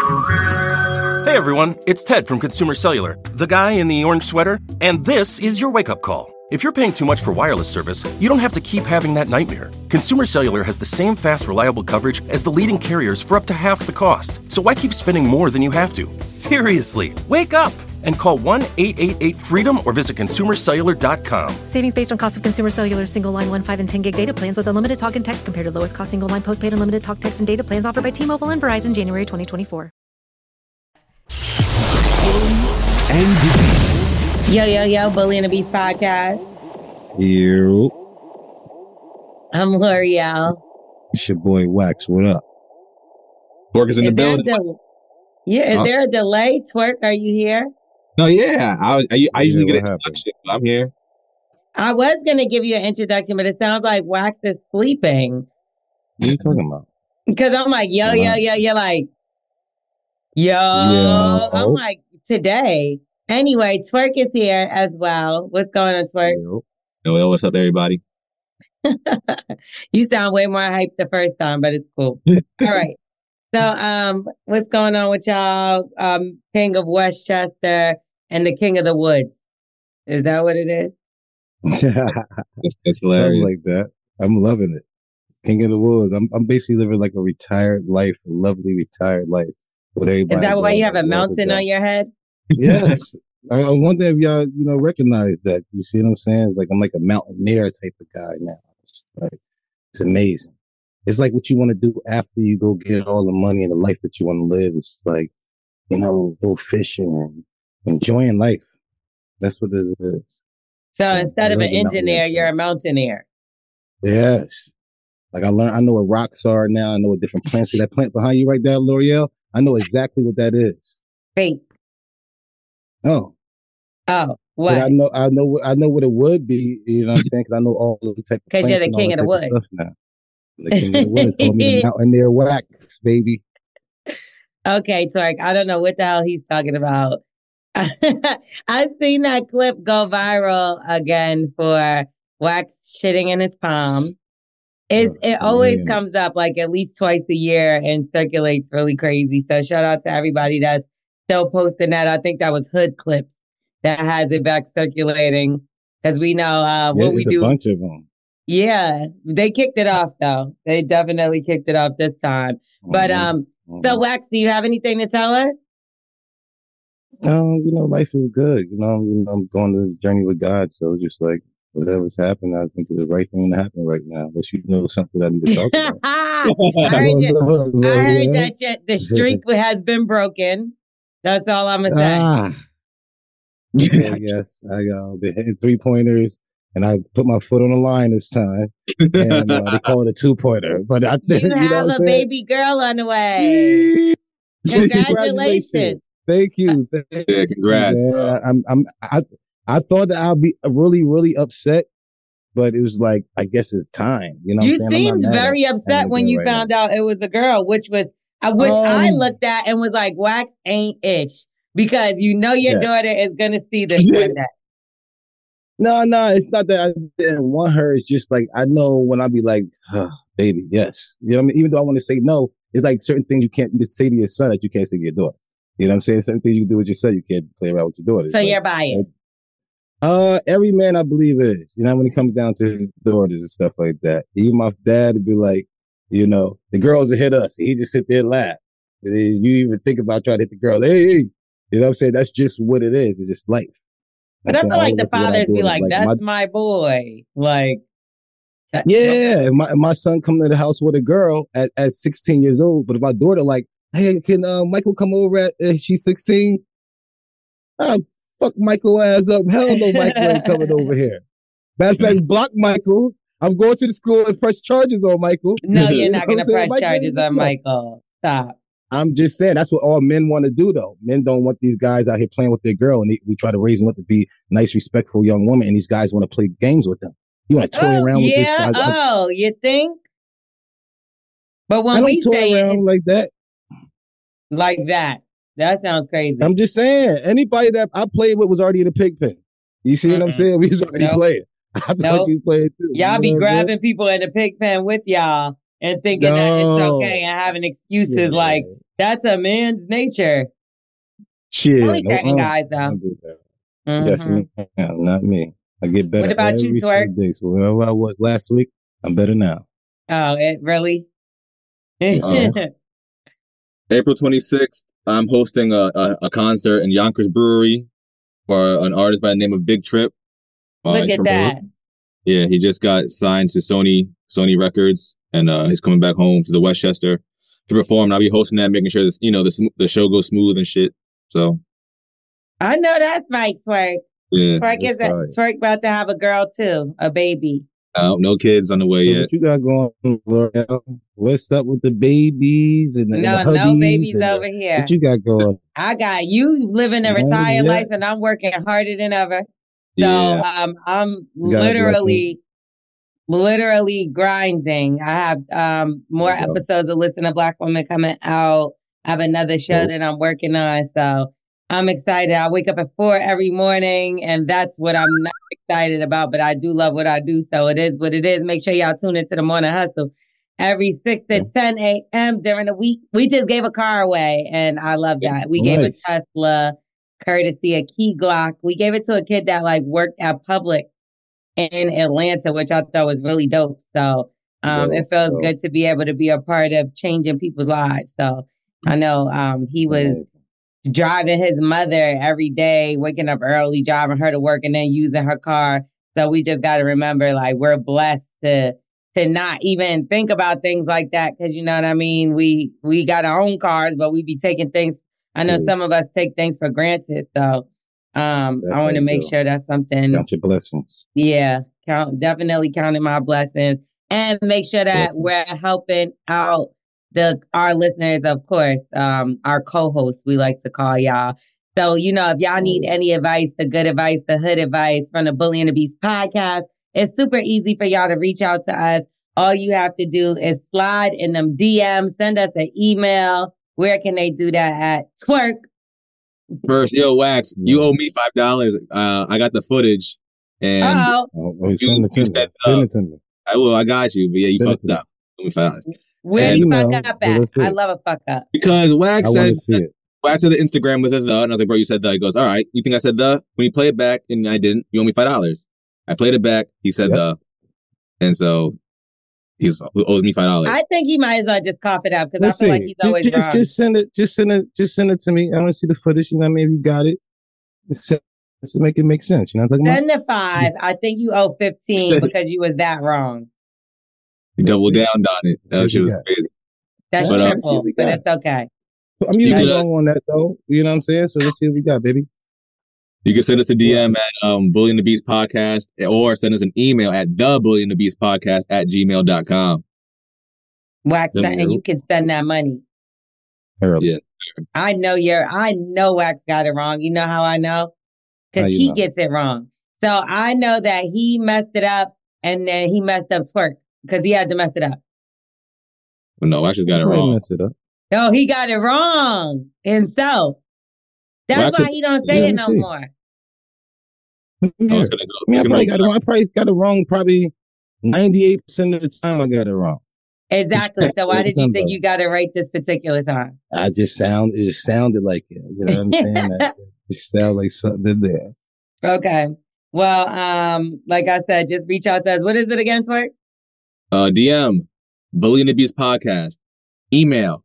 Hey everyone, it's Ted from Consumer Cellular, the guy in the orange sweater, and this is your wake-up call. If you're paying too much for wireless service, you don't have to keep having that nightmare. Consumer Cellular has the same fast, reliable coverage as the leading carriers for up to half the cost. So why keep spending more than you have to? Seriously, wake up and call 1-888-FREEDOM or visit consumercellular.com. Savings based on cost of Consumer Cellular single line 1, 5, and 10 gig data plans with unlimited talk and text compared to lowest cost single line postpaid unlimited talk, text, and data plans offered by T-Mobile and Verizon January 2024. Yo, Bully and the Beast podcast. Yo. I'm L'Oreal. It's your boy Wax. What up? Twerk is in the building. Is there a delay? Twerk, are you here? No, yeah. I usually get an introduction. I'm here. I was going to give you an introduction, but it sounds like Wax is sleeping. What are you talking about? Because I'm like, yo. You're like, yo. I'm like, today. Anyway, Twerk is here as well. What's going on, Twerk? Yo, what's up, everybody? You sound way more hyped the first time, but it's cool. All right. So, what's going on with y'all? King of Westchester and the King of the Woods. Is that what it is? That's hilarious. Something like that. I'm loving it. King of the Woods. I'm basically living like a retired life, a lovely retired life. With everybody. Is that why you have a mountain on your head? Yes. I wonder if y'all, recognize that. You see what I'm saying? It's like I'm like a mountaineer type of guy now. It's amazing. It's like what you want to do after you go get all the money and the life that you want to live. It's like, go fishing and enjoying life. That's what it is. So instead of an engineer, you're a mountaineer. Yes. Like I know what rocks are now. I know what different plants. See that plant behind you right there, L'Oreal? I know exactly what that is. Faith. Oh. What? But I know what it would be. You know what I'm saying? Because I know all the type of plants. Because you're the king of the woods. Now. The king of the woods. Call me the mountaineer Wax, baby. Okay, Twerk. I don't know what the hell he's talking about. I've seen that clip go viral again for Wax shitting in his palm. It always comes up like at least twice a year and circulates really crazy. So shout out to everybody that's still posting that. I think that was Hood Clip that has it back circulating because we know what we do. A bunch of them. Yeah, they kicked it off though. They definitely kicked it off this time. But so Wax, do you have anything to tell us? Life is good. I'm going to the journey with God. So just like whatever's happened, I think it's the right thing to happen right now. Unless you know something I need to talk about. I heard that the streak has been broken. That's all I'm going to say. Yes. I been hitting 3-pointers, and I put my foot on the line this time. And they call it a 2-pointer. But I think you have a baby girl on the way. Congratulations. Thank you. Yeah, congrats. I thought that I'd be really, really upset, but it was like, I guess it's time. You know what I'm saying? Seemed very upset when you found out it was a girl, which I looked at and was like, Wax ain't ish. Because your daughter is going to see this one day. No, it's not that I didn't want her. It's just like, I know when I be like, baby, yes. You know what I mean? Even though I want to say no, it's like certain things you just say to your son that you can't say to your daughter. You know what I'm saying? Certain things you can do with your son, you can't play around with your daughter. So you're biased. Every man I believe is, when it comes down to his daughters and stuff like that. Even my dad would be like, the girls will hit us. He just sit there and laugh. And then you even think about trying to hit the girls. Hey. You know what I'm saying? That's just what it is. It's just life. But I feel like the fathers be like, that's my boy. Like, yeah. My son come to the house with a girl at 16 years old. But if my daughter like, hey, can Michael come over at she's 16? Fuck Michael ass up. Hell no, Michael ain't coming over here. Matter of fact, block Michael. I'm going to the school and press charges on Michael. No, you're not going to press charges on Michael. Stop. I'm just saying that's what all men want to do, though. Men don't want these guys out here playing with their girl, and we try to raise them up to be nice, respectful young women, and these guys want to play games with them. You want to toy around with this guy? Oh, you think? But when I don't we toy say around like that, that sounds crazy. I'm just saying anybody that I played with was already in a pig pen. You see what I'm saying? We was already playing. I thought you was playing too. Y'all be grabbing people in the pig pen with y'all and thinking that it's okay and having excuses like That's a man's nature. Shit. Only certain guys, though. Don't do that. Yes, not me. I get better What about every you, Twerk? single day. So wherever I was last week, I'm better now. Oh, it really? April 26th, I'm hosting a concert in Yonkers Brewery for an artist by the name of Big Trip. Look at that. Yeah, he just got signed to Sony Records, and he's coming back home to the Westchester to perform. I'll be hosting that, making sure that, the show goes smooth and shit. So I know that's right, Twerk. Yeah, Twerk about to have a girl too, a baby. No kids on the way yet. What you got going on, L'Oreal? What's up with the babies and the hubbies? No babies over here. What you got going? I got you living a retired life, and I'm working harder than ever. So I'm literally grinding. I have more episodes of Listen to Black Women coming out. I have another show that I'm working on. So I'm excited. I wake up at 4 every morning, and that's what I'm not excited about, but I do love what I do. So it is what it is. Make sure y'all tune into the Morning Hustle every 6 to 10 a.m. during the week. We just gave a car away, and I love that. We gave a Tesla, courtesy a Key Glock. We gave it to a kid that worked at Publix in Atlanta, which I thought was really dope. So it feels good to be able to be a part of changing people's lives. So I know he was driving his mother every day, waking up early, driving her to work, and then using her car. So we just got to remember, we're blessed to not even think about things like that, because you know what I mean. We got our own cars, but we be taking things. I know some of us take things for granted. So I want to make sure that's something. Count your blessings. Yeah, definitely counting my blessings, and make sure that we're helping out our listeners, of course, our co-hosts, we like to call y'all. So, if y'all need any advice, the good advice, the hood advice from the Bully and the Beast podcast, it's super easy for y'all to reach out to us. All you have to do is slide in them DMs, send us an email. Where can they do that at? Twerk. First, Wax, you owe me $5. I got the footage. And send it to me. Send it to me. I will. I got you. But yeah, you fucked up. $5. Where do you fuck up at? I love a fuck up. Because Wax said the Instagram with a the, and I was like, bro, you said the. He goes, all right, you think I said the? When you play it back, and I didn't, you owe me $5. I played it back, he said the, and so he owes me $5. I think he might as well just cough it up, because I feel like he's always wrong. Just send it to me. I want to see the footage, maybe you got it. Just make it make sense, you know what I'm talking about? Send the 5. I think you owe 15 because you was that wrong. You doubled down on it. That shit was crazy. That's triple, but it's okay. I'm usually wrong on that, though. You know what I'm saying? So let's see what we got, baby. You can send us a DM at Bully and the Beast Podcast, or send us an email at thebullyandthebeastpodcast@gmail.com. Wax, and you can send that money. Yeah. I know Wax got it wrong. You know how I know? Because he gets it wrong. So I know that he messed it up, and then he messed up Twerk because he had to mess it up. Well, no, Wax just got it wrong. Messed it up. No, he got it wrong himself. That's why he don't say it no more. Yeah. I probably got it wrong probably 98% of the time I got it wrong. Exactly. So why did you think you got it right this particular time? It just sounded like it. You know what I'm saying? It sounded like something in there. Okay. Well, like I said, just reach out to us. What is it again, Twerk? DM, Bully and the Beast Podcast. Email,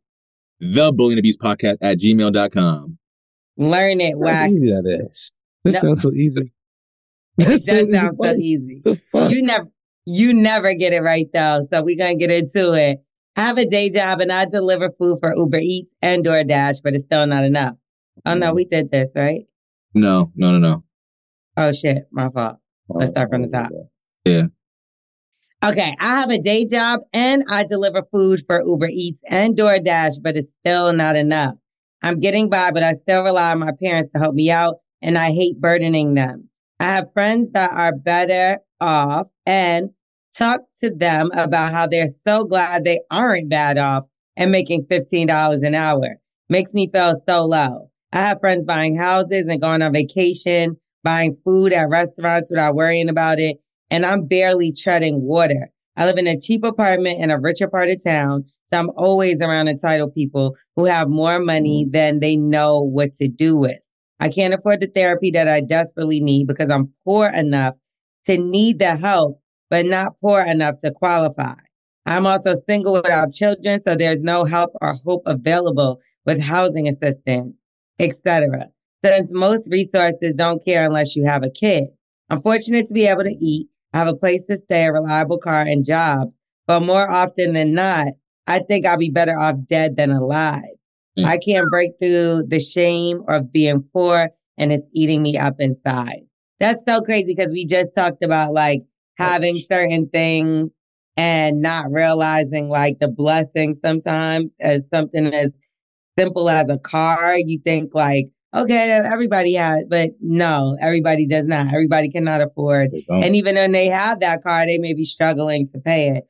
thebullyandthebeastpodcast@gmail.com. Learn it, Wax. How easy that is. This sounds so easy. That sounds so easy. The fuck? You never get it right, though. So we're going to get into it. I have a day job, and I deliver food for Uber Eats and DoorDash, but it's still not enough. Oh, no, we did this, right? No. Oh, shit. My fault. Let's start from the top. Yeah. Okay. I have a day job, and I deliver food for Uber Eats and DoorDash, but it's still not enough. I'm getting by, but I still rely on my parents to help me out, and I hate burdening them. I have friends that are better off and talk to them about how they're so glad they aren't bad off and making $15 an hour. Makes me feel so low. I have friends buying houses and going on vacation, buying food at restaurants without worrying about it, and I'm barely treading water. I live in a cheap apartment in a richer part of town. So I'm always around entitled people who have more money than they know what to do with. I can't afford the therapy that I desperately need because I'm poor enough to need the help, but not poor enough to qualify. I'm also single without children, so there's no help or hope available with housing assistance, etc. Since most resources don't care unless you have a kid. I'm fortunate to be able to eat. I have a place to stay, a reliable car, and jobs. But more often than not, I think I'll be better off dead than alive. I can't break through the shame of being poor, and it's eating me up inside. That's so crazy because we just talked about like having certain things and not realizing like the blessing sometimes as something as simple as a car. You think like, okay, everybody has, but no, everybody does not. Everybody cannot afford. And even when they have that car, they may be struggling to pay it.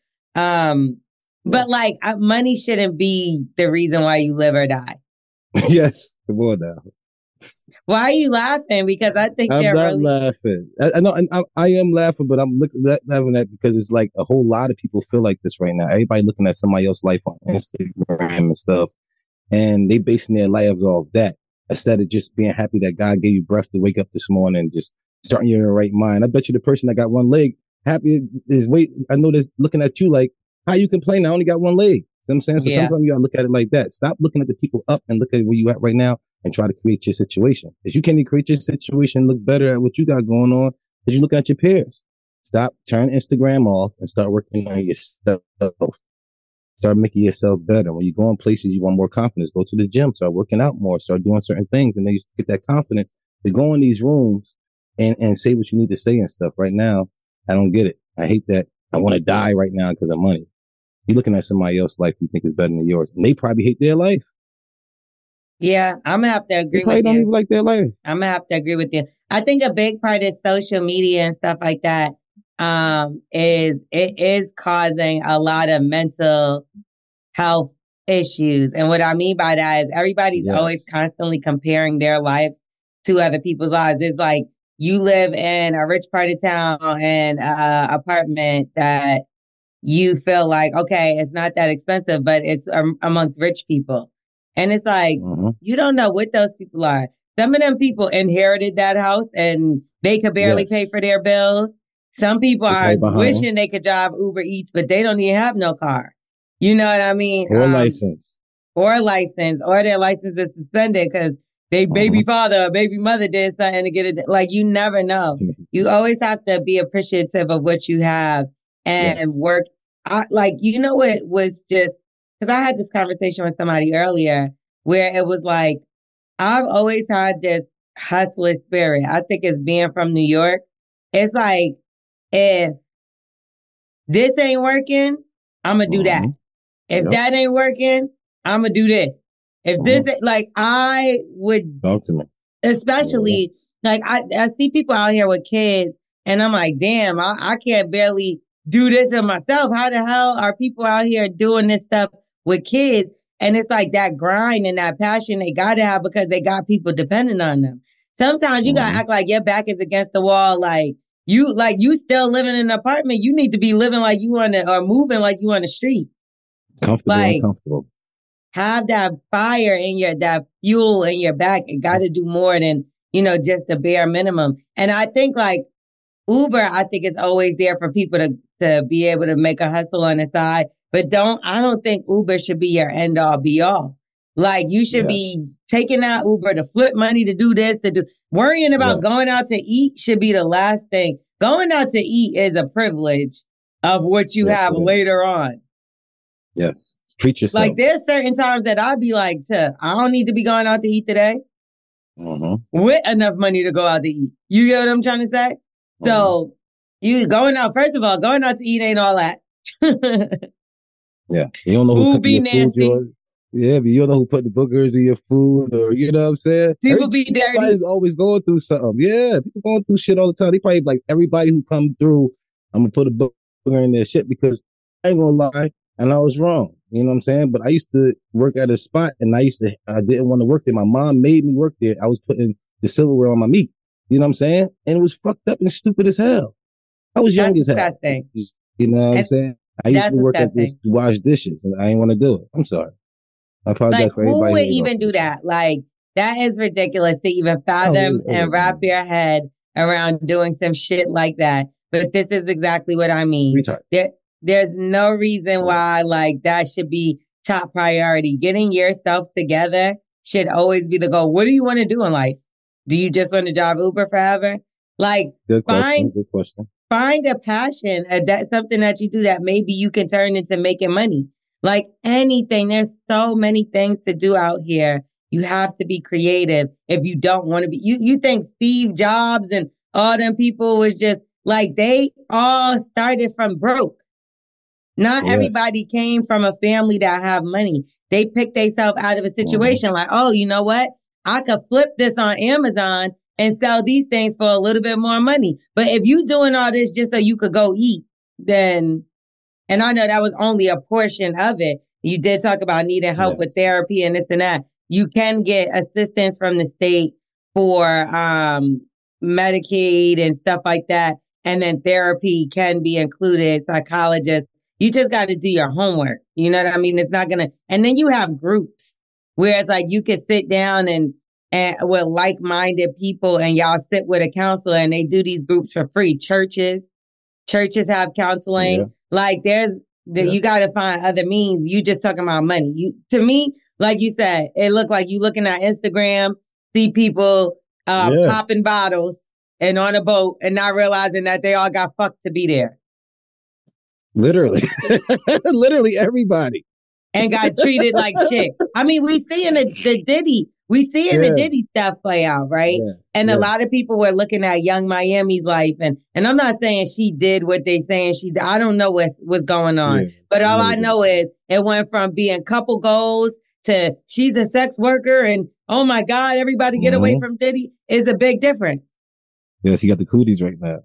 But like money shouldn't be the reason why you live or die. Yes, come on now. Why are you laughing? Because I think I'm they're not really laughing. I know, and I am laughing, but I'm laughing at because it's like a whole lot of people feel like this right now. Everybody looking at somebody else's life on Instagram and stuff, and they basing their lives off that instead of just being happy that God gave you breath to wake up this morning and just starting you in your right mind. I bet you the person that got one leg happy is I know this looking at you like, how you complain? I only got one leg. See what I'm saying? So sometimes you gotta look at it like that. Stop looking at the people up and look at where you at right now and try to create your situation. If you can't create your situation, look better at what you got going on because you're looking at your peers. Stop, turn Instagram off and start working on yourself. Start making yourself better. When you go in places, you want more confidence. Go to the gym, start working out more, start doing certain things. And then you get that confidence to go in these rooms and say what you need to say and stuff. Right now, I don't get it. I hate that. I want to die right now because of money. You're looking at somebody else's life you think is better than yours. And they probably hate their life. Yeah, I'm going to have to agree with you. They probably don't even like their life. I'm going to have to agree with you. I think a big part of social media and stuff like that is causing a lot of mental health issues. And what I mean by that is everybody's always constantly comparing their lives to other people's lives. It's like you live in a rich part of town and apartment that you feel like, okay, it's not that expensive, but it's amongst rich people. And it's like, you don't know what those people are. Some of them people inherited that house and they could barely pay for their bills. Some people are wishing they could drive Uber Eats, but they don't even have no car. You know what I mean? Or license. Or their license is suspended because they baby father or baby mother did something to get it. Like, you never know. You always have to be appreciative of what you have and work. You know what was just, because I had this conversation with somebody earlier where it was like, I've always had this hustler spirit. I think it's being from New York. It's like, if this ain't working, I'm going to do that. If that ain't working, I'm going to do this. If this, like, I would, talk to me. Especially, like, I see people out here with kids, and I'm like, damn, I can't barely do this for myself. How the hell are people out here doing this stuff with kids? And it's like that grind and that passion they got to have because they got people depending on them. Sometimes you got to act like your back is against the wall, like you still living in an apartment. You need to be living like you or moving like you on the street. Comfortable, uncomfortable. Have that fire in that fuel in your back. It got to do more than, just the bare minimum. And I think like Uber, I think it's always there for people to be able to make a hustle on the side. But I don't think Uber should be your end all be all. Like you should be taking out Uber to flip money to do this, worrying about going out to eat should be the last thing. Going out to eat is a privilege of what you have later on. Yes. Treat yourself. Like there's certain times that I'd be like, I don't need to be going out to eat today. With enough money to go out to eat. You get what I'm trying to say? So you going out, first of all, going out to eat ain't all that. You don't know who be nasty. Food, but you don't know who put the boogers in your food, or you know what I'm saying? People be dirty. Everybody's always going through something. Yeah, people going through shit all the time. They probably like everybody who come through, I'm gonna put a booger in their shit because I ain't gonna lie, and I was wrong. You know what I'm saying? But I used to work at a spot, and I didn't want to work there. My mom made me work there. I was putting the silverware on my meat. You know what I'm saying? And it was fucked up and stupid as hell. I was young as hell. You know what I'm saying? I used to work at this to wash dishes, and I didn't want to do it. I'm sorry. I apologize for everybody. Who would even do that? Like, that is ridiculous to even fathom and wrap your head around doing some shit like that. But this is exactly what I mean. There's no reason why, like, that should be top priority. Getting yourself together should always be the goal. What do you want to do in life? Do you just want to drive Uber forever? Like, good question. Find a passion, something that you do that maybe you can turn into making money. Like anything, there's so many things to do out here. You have to be creative if you don't want to be. You think Steve Jobs and all them people was just like, they all started from broke. Not everybody came from a family that have money. They picked themselves out of a situation like, oh, you know what? I could flip this on Amazon and sell these things for a little bit more money. But if you doing all this just so you could go eat, then, and I know that was only a portion of it. You did talk about needing help with therapy and this and that. You can get assistance from the state for Medicaid and stuff like that. And then therapy can be included, psychologists. You just got to do your homework. You know what I mean? It's not going to, and then you have groups where it's like you could sit down and with like-minded people and y'all sit with a counselor and they do these groups for free. Churches have counseling. Yeah. Like you got to find other means. You just talking about money. To me, like you said, it looked like you looking at Instagram, see people popping bottles and on a boat and not realizing that they all got fucked to be there. Literally. Literally everybody. And got treated like shit. I mean, we see in the Diddy. We see in the Diddy stuff play out, right? Yeah. And a lot of people were looking at Young Miami's life. And I'm not saying she did what they saying she did. I don't know what's going on. Yeah. But all I know is it went from being couple goals to she's a sex worker and, oh my God, everybody get away from Diddy is a big difference. Yes, he got the cooties right now.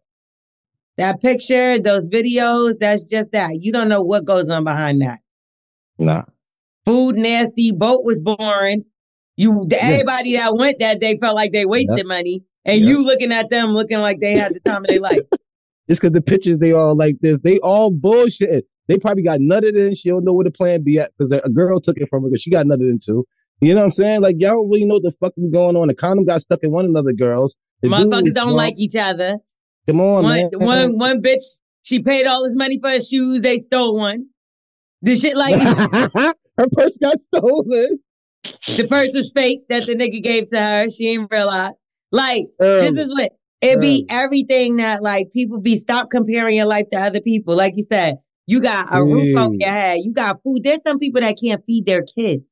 That picture, those videos, that's just that. You don't know what goes on behind that. Nah. Food nasty, boat was boring. Everybody that went that day felt like they wasted money. And you looking at them looking like they had the time of their life. Just because the pictures, they all like this. They all bullshit. They probably got nutted in. She don't know where the plan be at because a girl took it from her because she got nutted in too. You know what I'm saying? Like, y'all don't really know what the fuck is going on. The condom got stuck in one another girls. Motherfuckers don't like each other. Come on, man. One bitch, she paid all this money for her shoes. They stole one. The shit like her purse got stolen. The purse is fake that the nigga gave to her. She ain't realize. Like, this is what it be everything that like people be stop comparing your life to other people. Like you said, you got a roof over your head. You got food. There's some people that can't feed their kids.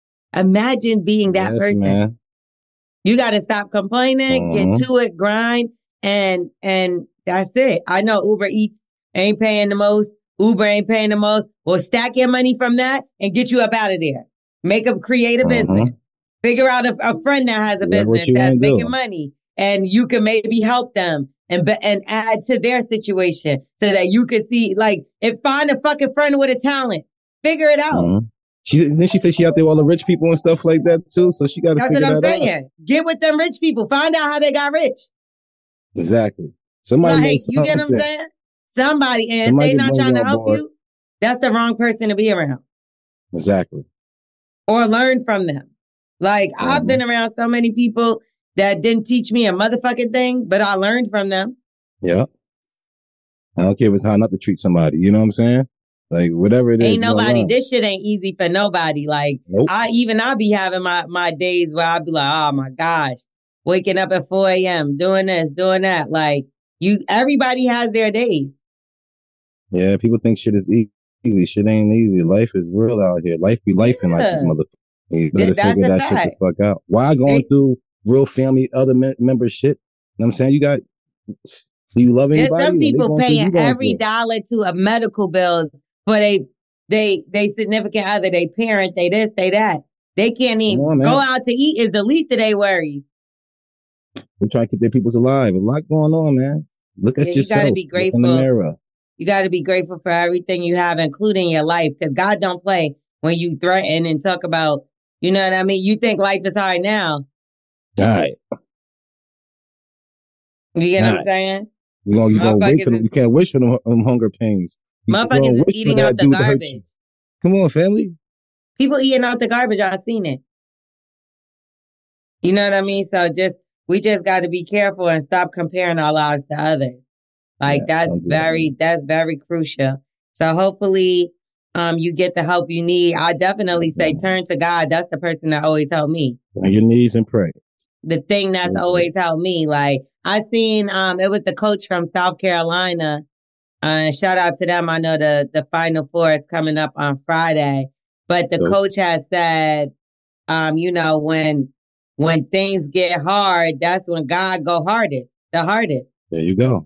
Imagine being that person. Man. You got to stop complaining, get to it, grind, and that's it. I know Uber Eats ain't paying the most. Uber ain't paying the most. Well, stack your money from that and get you up out of there. create a business. Figure out a friend that has a business that's making money, and you can maybe help them and add to their situation so that you can see, like, and find a fucking friend with a talent. Figure it out. She said she out there with all the rich people and stuff like that too. So she got to figure that out. That's what I'm saying. Get with them rich people. Find out how they got rich. Exactly. Somebody, like, you get what I'm saying? Somebody, and if they not trying to help you, that's the wrong person to be around. Exactly. Or learn from them. Like, I've been around so many people that didn't teach me a motherfucking thing, but I learned from them. Yeah. I don't care if it's how not to treat somebody. You know what I'm saying? Like, whatever it is. Ain't nobody, this shit ain't easy for nobody. Like, nope. I be having my days where I be like, oh my gosh, waking up at 4 a.m., doing this, doing that. Like, everybody has their days. Yeah, people think shit is easy. Shit ain't easy. Life is real out here. Life be lifing like this motherfucker. You better figure that shit the fuck out. Why going through real family, other member shit? You know what I'm saying? Do you love anybody? There's some people paying every dollar to a medical bills for they significant other, they parent, they this, they that. They can't even go out to eat is the least of their worries. We're trying to keep their peoples alive. A lot going on, man. Look at yourself. You got to be grateful. Look in the mirror. You got to be grateful for everything you have, including your life, because God don't play when you threaten and talk about, you know what I mean? You think life is hard now. All right. You get what I'm saying? You gonna wait for them. You can't wish for them hunger pains. Motherfuckers is eating out the garbage. Come on, family. People eating out the garbage. I've seen it. You know what I mean? So we just got to be careful and stop comparing our lives to others. Like that's very crucial. So hopefully, you get the help you need. I definitely say turn to God. That's the person that always helped me. On your knees and pray. The thing that's always helped me. Like I seen, it was the coach from South Carolina. Shout out to them. I know the Final Four is coming up on Friday, but the coach has said, when things get hard, that's when God go hardest, the hardest. There you go.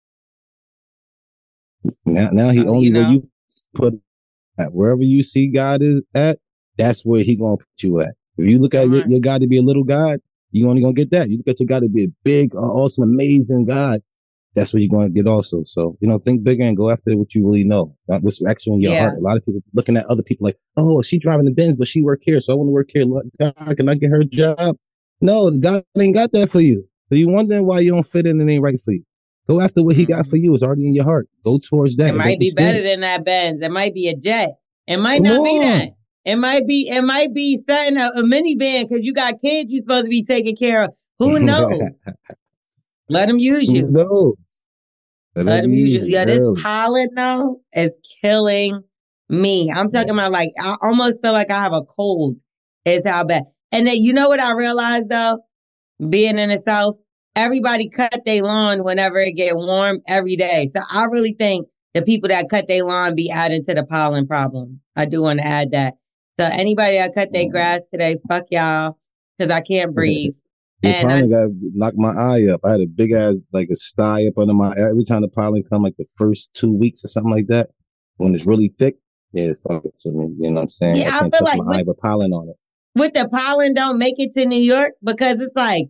Now he only where you put at wherever you see God is at, that's where he gonna put you at. If you look at your God to be a little God, you only gonna get that. You look at your God to be a big, awesome, amazing God, that's what you're gonna get also. So, think bigger and go after what you really know. What's actually in your heart. A lot of people looking at other people like, oh, she driving the Benz, but she work here, so I want to work here. God, can I get her a job? No, God ain't got that for you. So you wondering why you don't fit in and it ain't right for you. Go after what he got for you. It's already in your heart. Go towards that. It might be better than that Benz. It might be a jet. It might not be that. It might be something, a minivan, because you got kids you're supposed to be taking care of. Who knows? Let them use you. Who knows? Let them use you. Yeah, this pollen though is killing me. I'm talking about like, I almost feel like I have a cold. Is how bad. And then you know what I realized though? Being in the South, everybody cut their lawn whenever it get warm every day. So I really think the people that cut their lawn be adding to the pollen problem. I do want to add that. So anybody that cut their grass today, fuck y'all, because I can't breathe. The pollen got knocked my eye up. I had a big ass, like a sty up under my eye. Every time the pollen come, like the first 2 weeks or something like that, when it's really thick, it fuck it to me. You know what I'm saying? Yeah, I can't touch my eye with pollen on it. With the pollen, don't make it to New York because it's like,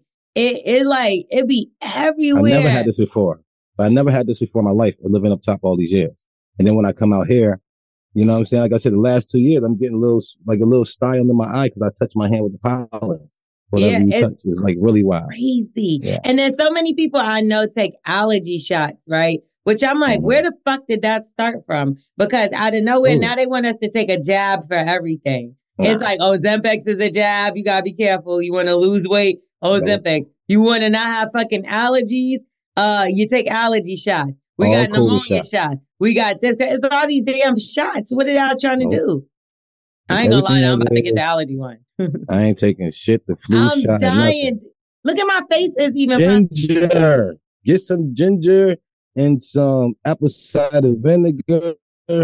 it be everywhere. I never had this before. But I never had this before in my life, living up top all these years. And then when I come out here, you know what I'm saying? Like I said, the last 2 years, I'm getting a little sty under my eye because I touch my hand with the pollen. Whatever you touch is like really wild. Crazy. Yeah. And then so many people I know take allergy shots, right? Which I'm like, where the fuck did that start from? Because out of nowhere, now they want us to take a jab for everything. It's like, Ozempic is a jab. You gotta be careful. You want to lose weight? Ozempic. You want to not have fucking allergies? You take allergy shots. We got pneumonia shots. We got this. It's all these damn shots. What are y'all trying to do? I ain't gonna lie, I'm about to get the allergy one. I ain't taking shit. The flu shot. I'm dying. Look at my face. It's even ginger. Get some ginger and some apple cider vinegar.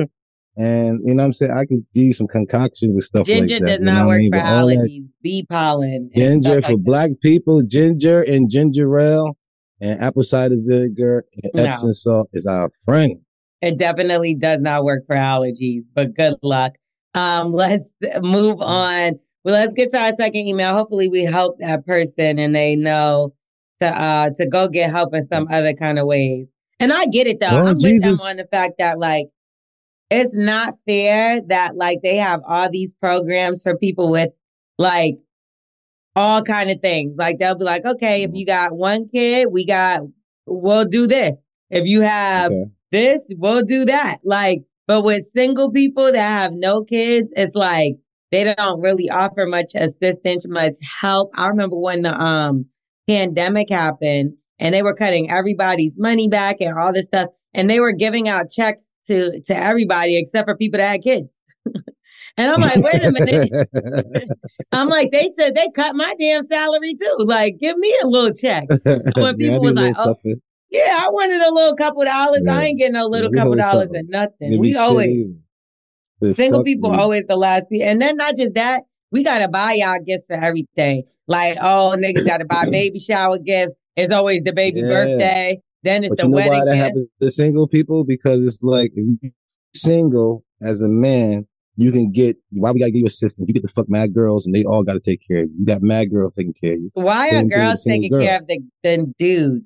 And you know what I'm saying? I could give you some concoctions and stuff like that. Ginger does not work for allergies. Bee pollen. Ginger for black people. Ginger and ginger ale and apple cider vinegar and Epsom salt is our friend. It definitely does not work for allergies, but good luck. Let's move on. Well, let's get to our second email. Hopefully we help that person and they know to go get help in some other kind of ways. And I get it though. I'm with them on the fact that like, it's not fair that like they have all these programs for people with like all kind of things. Like they'll be like, okay, if you got one kid, we'll do this. If you have this, we'll do that. Like, but with single people that have no kids, it's like they don't really offer much assistance, much help. I remember when the pandemic happened and they were cutting everybody's money back and all this stuff, and they were giving out checks to everybody except for people that had kids. And I'm like, wait a minute. I'm like, they cut my damn salary too. Like, give me a little check. When people was like, yeah, I wanted a little couple dollars. Yeah. I ain't getting a little couple dollars and nothing. We always, single people are always the last people. And then not just that, we got to buy y'all gifts for everything. Like, niggas got to buy baby shower gifts. It's always the baby birthday. Then it's the wedding. Why that happens to single people? Because it's like, if you're single as a man, you can get, why we got to give you assistance? You get the fuck mad girls and they all got to take care of you. You got mad girls taking care of you. Why are girls taking care of the dude?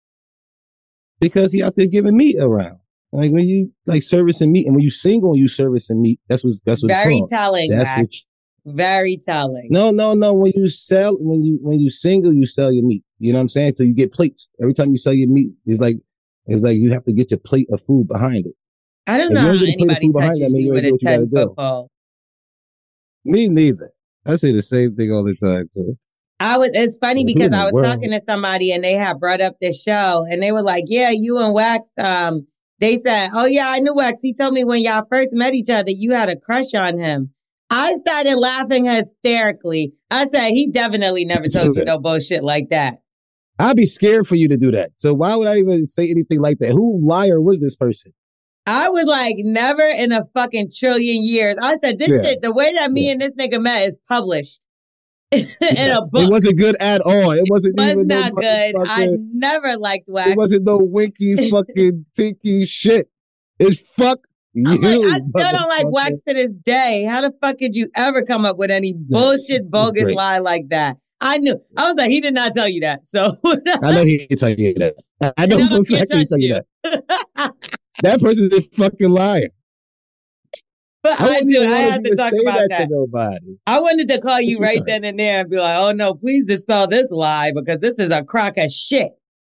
Because he out there giving meat around. Like when you like servicing meat, and when you single and you servicing meat, that's what's very called. Telling. That's very telling. No. When you single, you sell your meat. You know what I'm saying? So you get plates every time you sell your meat. It's like you have to get your plate of food behind it. I don't If know you how ain't gonna play the anybody fool behind that, touches man, you you with ain't do a what you gotta 10-foot do. pole. Me neither. I say the same thing all the time, too. It's funny Who because in the I was world? talking to somebody and they had brought up this show and they were like, yeah, you and Wax, they said, oh yeah, I knew Wax. He told me when y'all first met each other, you had a crush on him. I started laughing hysterically. I said, he definitely never told you no bullshit like that. I'd be scared for you to do that. So why would I even say anything like that? Who liar was this person? I was like, never in a fucking trillion years. I said, this shit, the way that me and this nigga met is published in a book. It wasn't good at all. It wasn't even not good. I never liked Wax. It wasn't no winky fucking tinky shit. It's fuck you. I still don't like Wax to this day. How the fuck could you ever come up with any bullshit, bogus lie like that? I knew. I was like, he did not tell you that. So I know he didn't tell you that. I know for a fact he didn't tell you that. That person's a fucking liar. But I do. I had to talk about that. To nobody. I wanted to call you right then and there and be like, oh no, please dispel this lie because this is a crock of shit.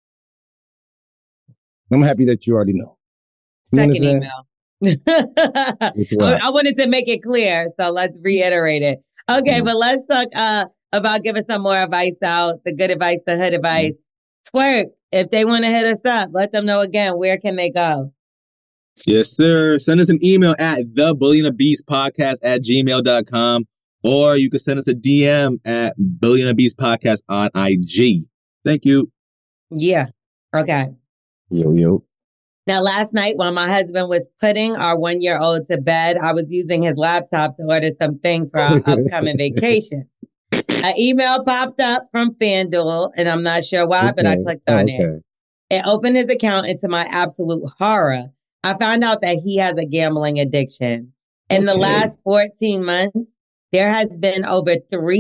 I'm happy that you already know. Second email. I wanted to make it clear, so let's reiterate it. Okay, but let's talk about giving some more advice out, the good advice, the hood advice. Twerk, if they want to hit us up, let them know again, where can they go? Yes, sir. Send us an email at thebillionofbeastpodcast@gmail.com, or you can send us a DM at billionofbeastpodcast on IG. Thank you. Yeah. Okay. Yo. Now, last night while my husband was putting our 1-year-old to bed, I was using his laptop to order some things for our upcoming vacation. An email popped up from FanDuel, and I'm not sure why, but I clicked on it. It opened his account, and to my absolute horror, I found out that he has a gambling addiction. In the last 14 months, there has been over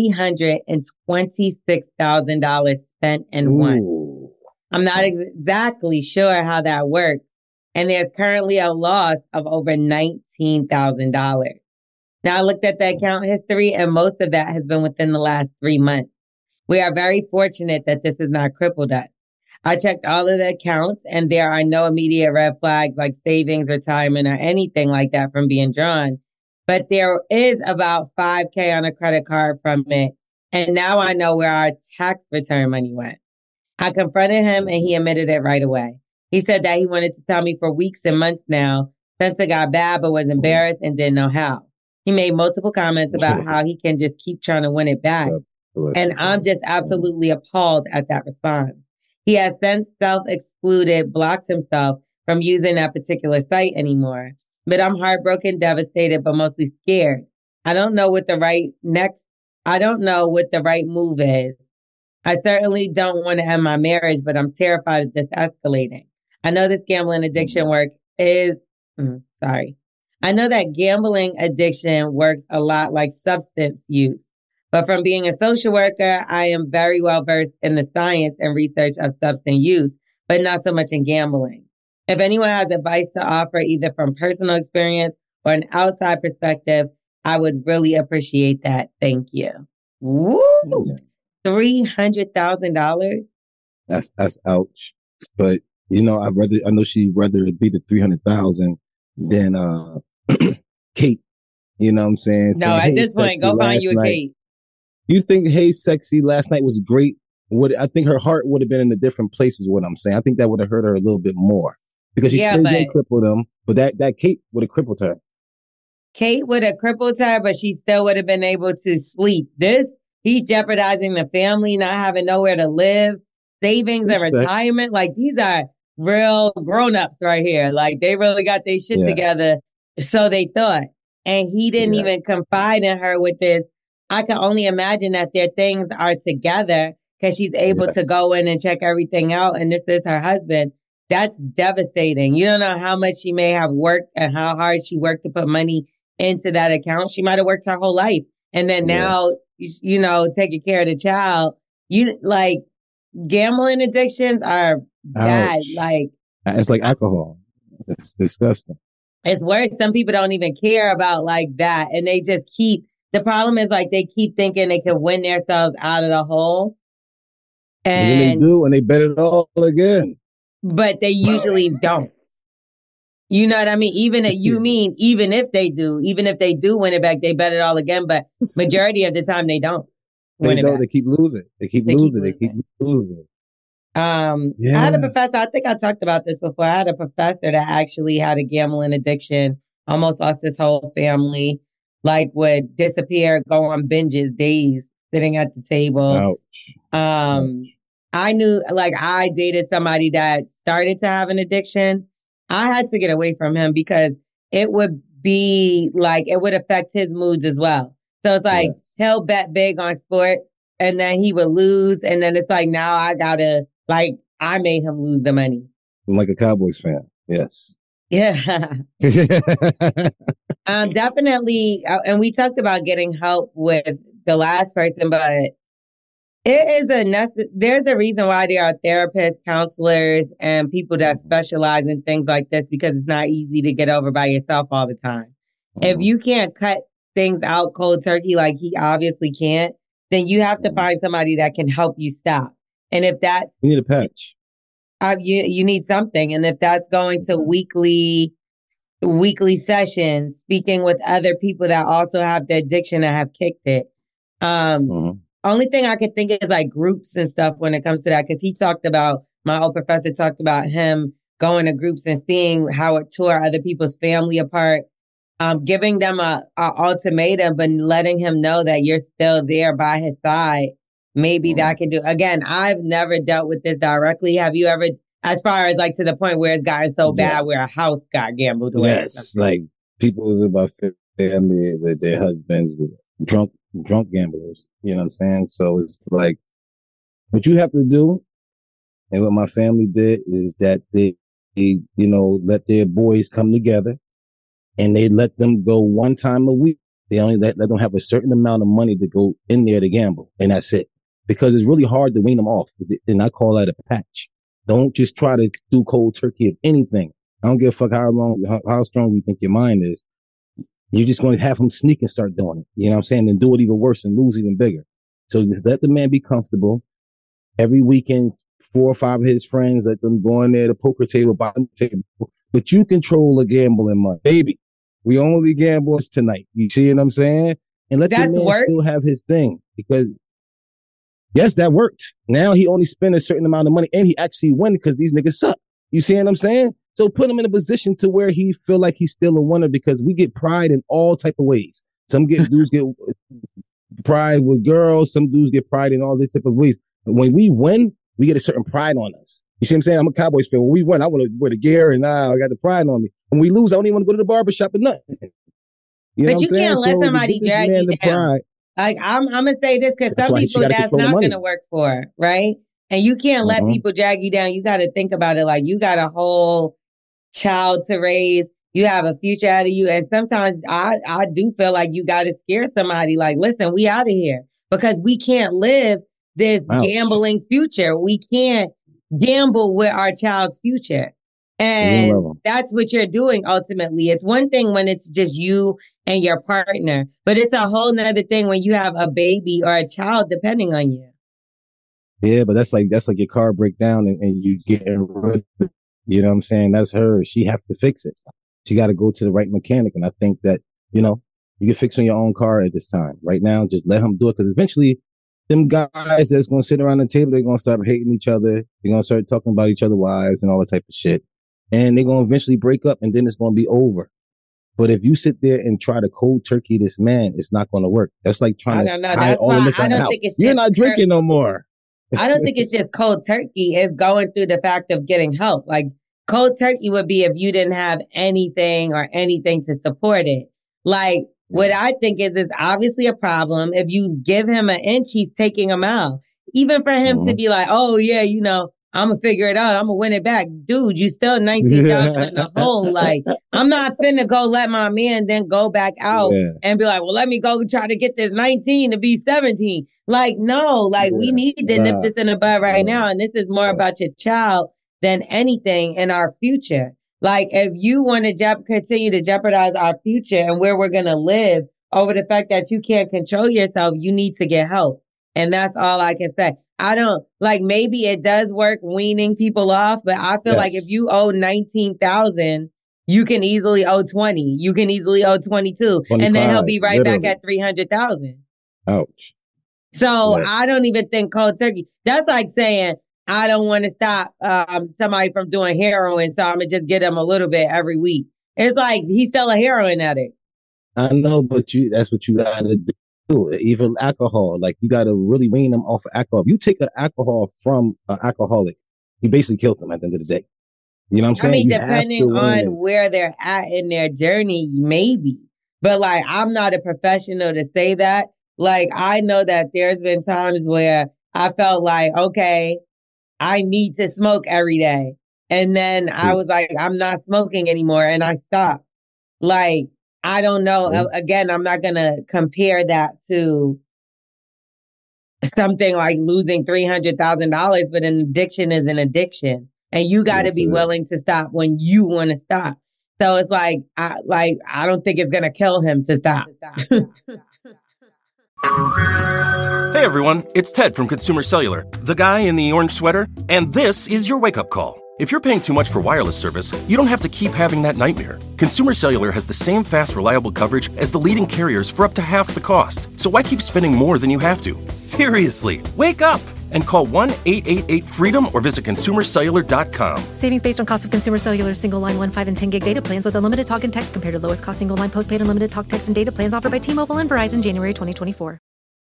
$326,000 spent and won. I'm not exactly sure how that works. And there's currently a loss of over $19,000. Now, I looked at the account history, and most of that has been within the last 3 months. We are very fortunate that this has not crippled us. I checked all of the accounts, and there are no immediate red flags like savings, retirement, or anything like that from being drawn. But there is about $5,000 on a credit card from it. And now I know where our tax return money went. I confronted him, and he admitted it right away. He said that he wanted to tell me for weeks and months now, since it got bad, but was embarrassed and didn't know how. He made multiple comments about how he can just keep trying to win it back. And I'm just absolutely appalled at that response. He has since self-excluded, blocked himself from using that particular site anymore. But I'm heartbroken, devastated, but mostly scared. I don't know what the right move is. I certainly don't want to end my marriage, but I'm terrified of this escalating. I know that gambling addiction works a lot like substance use. But from being a social worker, I am very well versed in the science and research of substance use, but not so much in gambling. If anyone has advice to offer, either from personal experience or an outside perspective, I would really appreciate that. Thank you. Woo! $300,000. That's ouch. But I know she'd rather it be the 300,000 than Kate. You know what I'm saying? No, at this point, go find you a Kate. You think Hey Sexy last night was great? I think her heart would have been in a different place is what I'm saying. I think that would have hurt her a little bit more. Because she still didn't cripple them, but that Kate would have crippled her. Kate would have crippled her, but she still would have been able to sleep. He's jeopardizing the family, not having nowhere to live, savings and retirement. Like, these are real grown-ups right here. Like, they really got their shit together, so they thought. And he didn't even confide in her with this. I can only imagine that their things are together because she's able to go in and check everything out. And this is her husband. That's devastating. You don't know how much she may have worked and how hard she worked to put money into that account. She might have worked her whole life. And then now, taking care of the child, gambling addictions are bad. Like, it's like alcohol. It's disgusting. It's worse. Some people don't even care about like that. And they just the problem is like they keep thinking they can win themselves out of the hole. And then they do, and they bet it all again. But they usually don't. You know what I mean? Even if even if they do win it back, they bet it all again. But majority of the time, they don't. They keep losing. They keep losing. I had a professor. I think I talked about this before. I had a professor that actually had a gambling addiction. Almost lost his whole family. Like would disappear, go on binges, days sitting at the table. Ouch. I knew, like, I dated somebody that started to have an addiction. I had to get away from him because it would be like, it would affect his moods as well. So it's like, he'll bet big on sport and then he would lose. And then it's like, now I gotta, like, I made him lose the money. I'm like a Cowboys fan. Yes. Yeah. Definitely. And we talked about getting help with the last person, but there's a reason why there are therapists, counselors, and people that specialize in things like this because it's not easy to get over by yourself all the time. If you can't cut things out cold turkey like he obviously can't, then you have to find somebody that can help you stop. And if that's... You need a patch. You need something. And if that's going to weekly sessions, speaking with other people that also have the addiction and have kicked it. Only thing I could think is like groups and stuff when it comes to that. Cause my old professor talked about him going to groups and seeing how it tore other people's family apart. Giving them a ultimatum, but letting him know that you're still there by his side. Maybe that could do. Again, I've never dealt with this directly. Have you ever, as far as like to the point where it's gotten so bad where a house got gambled away? Yes, like people was about family that their husbands was drunk gamblers. You know what I'm saying? So it's like, what you have to do, and what my family did is that they let their boys come together, and they let them go one time a week. They only let them have a certain amount of money to go in there to gamble, and that's it. Because it's really hard to wean them off, and I call that a patch. Don't just try to do cold turkey of anything. I don't give a fuck how strong you think your mind is. You're just going to have them sneak and start doing it. You know what I'm saying? And do it even worse and lose even bigger. So let the man be comfortable. Every weekend, 4 or 5 of his friends, let them go in there to poker table, bottom table. But you control the gambling money. Baby, we only gamble tonight. You see what I'm saying? And let the man still have his thing. Because, yes, that worked. Now he only spent a certain amount of money and he actually won because these niggas suck. You see what I'm saying? So put him in a position to where he feel like he's still a winner because we get pride in all type of ways. Some dudes get pride with girls. Some dudes get pride in all these type of ways. But when we win, we get a certain pride on us. You see what I'm saying? I'm a Cowboys fan. When we win, I want to wear the gear and I got the pride on me. When we lose, I don't even want to go to the barbershop or nothing. But you can't let somebody drag you down. Like I'm gonna say this because some people that's not gonna work for, right? And you can't let people drag you down. You got to think about it like you got a whole child to raise. You have a future out of you. And sometimes I do feel like you got to scare somebody like, listen, we out of here because we can't live this gambling future. We can't gamble with our child's future. And that's what you're doing ultimately. It's one thing when it's just you and your partner, but it's a whole nother thing when you have a baby or a child depending on you. Yeah, but that's like your car break down and you get rid of it. You know what I'm saying? That's her. She have to fix it. She got to go to the right mechanic. And I think that, you can fix on your own car at this time. Right now, just let him do it. Because eventually, them guys that's going to sit around the table, they're going to start hating each other. They're going to start talking about each other's wives and all that type of shit. And they're going to eventually break up and then it's going to be over. But if you sit there and try to cold turkey this man, it's not going to work. That's like trying to hide all the liquor in the house. You're not drinking no more. I don't think it's just cold turkey. It's going through the fact of getting help. Like cold turkey would be if you didn't have anything or anything to support it. Like what I think is obviously a problem. If you give him an inch, he's taking a mile. Even for him to be like, oh yeah, I'm going to figure it out. I'm going to win it back. Dude, you still 19,000 in the hole. Like, I'm not finna go let my man then go back out and be like, well, let me go try to get this 19 to be 17. Like, no, like we need to nip this in the bud right now. And this is more about your child than anything in our future. Like, if you want to continue to jeopardize our future and where we're going to live over the fact that you can't control yourself, you need to get help. And that's all I can say. I don't maybe it does work weaning people off, but I feel like if you owe 19,000, You can easily owe 20. You can easily owe 22. And then he'll be right back at 300,000. Ouch. So I don't even think cold turkey. That's like saying, I don't want to stop somebody from doing heroin, so I'm going to just get them a little bit every week. It's like he's still a heroin addict. I know, but that's what you got to do. Even alcohol, like you got to really wean them off of alcohol. If you take an alcohol from an alcoholic, you basically killed them at the end of the day. You know what I'm saying? I mean, depending on where they're at in their journey, maybe. But like, I'm not a professional to say that. Like, I know that there's been times where I felt like, okay, I need to smoke every day. And then I was like, I'm not smoking anymore. And I stopped. Like, I don't know. Again, I'm not going to compare that to something like losing $300,000, but an addiction is an addiction. And you got to be willing to stop when you want to stop. So it's like, I don't think it's going to kill him to stop. Hey everyone, it's Ted from Consumer Cellular, the guy in the orange sweater, and this is your wake-up call. If you're paying too much for wireless service, you don't have to keep having that nightmare. Consumer Cellular has the same fast, reliable coverage as the leading carriers for up to half the cost. So why keep spending more than you have to? Seriously, wake up and call 1-888-FREEDOM or visit consumercellular.com. Savings based on cost of Consumer Cellular single line 1, 5, and 10 gig data plans with unlimited talk and text compared to lowest cost single line postpaid unlimited talk, text, and data plans offered by T-Mobile and Verizon January 2024.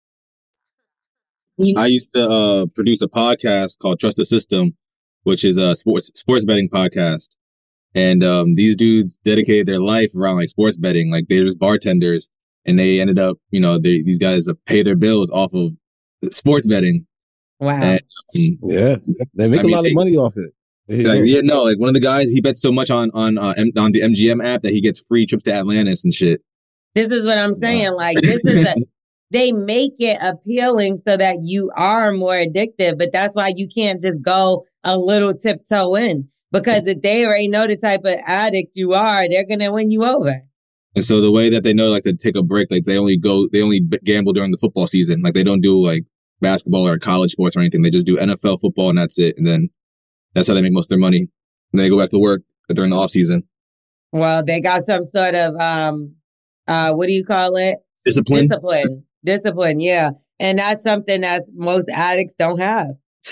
I used to produce a podcast called Trust the System, which is a sports betting podcast. And these dudes dedicated their life around like sports betting. Like they're just bartenders, and they ended up, these guys pay their bills off of sports betting. Wow. And, they make a lot of money off it. Like one of the guys, he bets so much on the MGM app that he gets free trips to Atlantis and shit. This is what I'm saying. Like they make it appealing so that you are more addictive, but that's why you can't just go a little tiptoe in, because if they already know the type of addict you are, they're going to win you over. And so the way that they know, like, to take a break, like they only gamble during the football season. Like they don't do like basketball or college sports or anything. They just do NFL football and that's it. And then that's how they make most of their money. And they go back to work during the off season. Well, they got some sort of, what do you call it? Discipline, yeah. And that's something that most addicts don't have.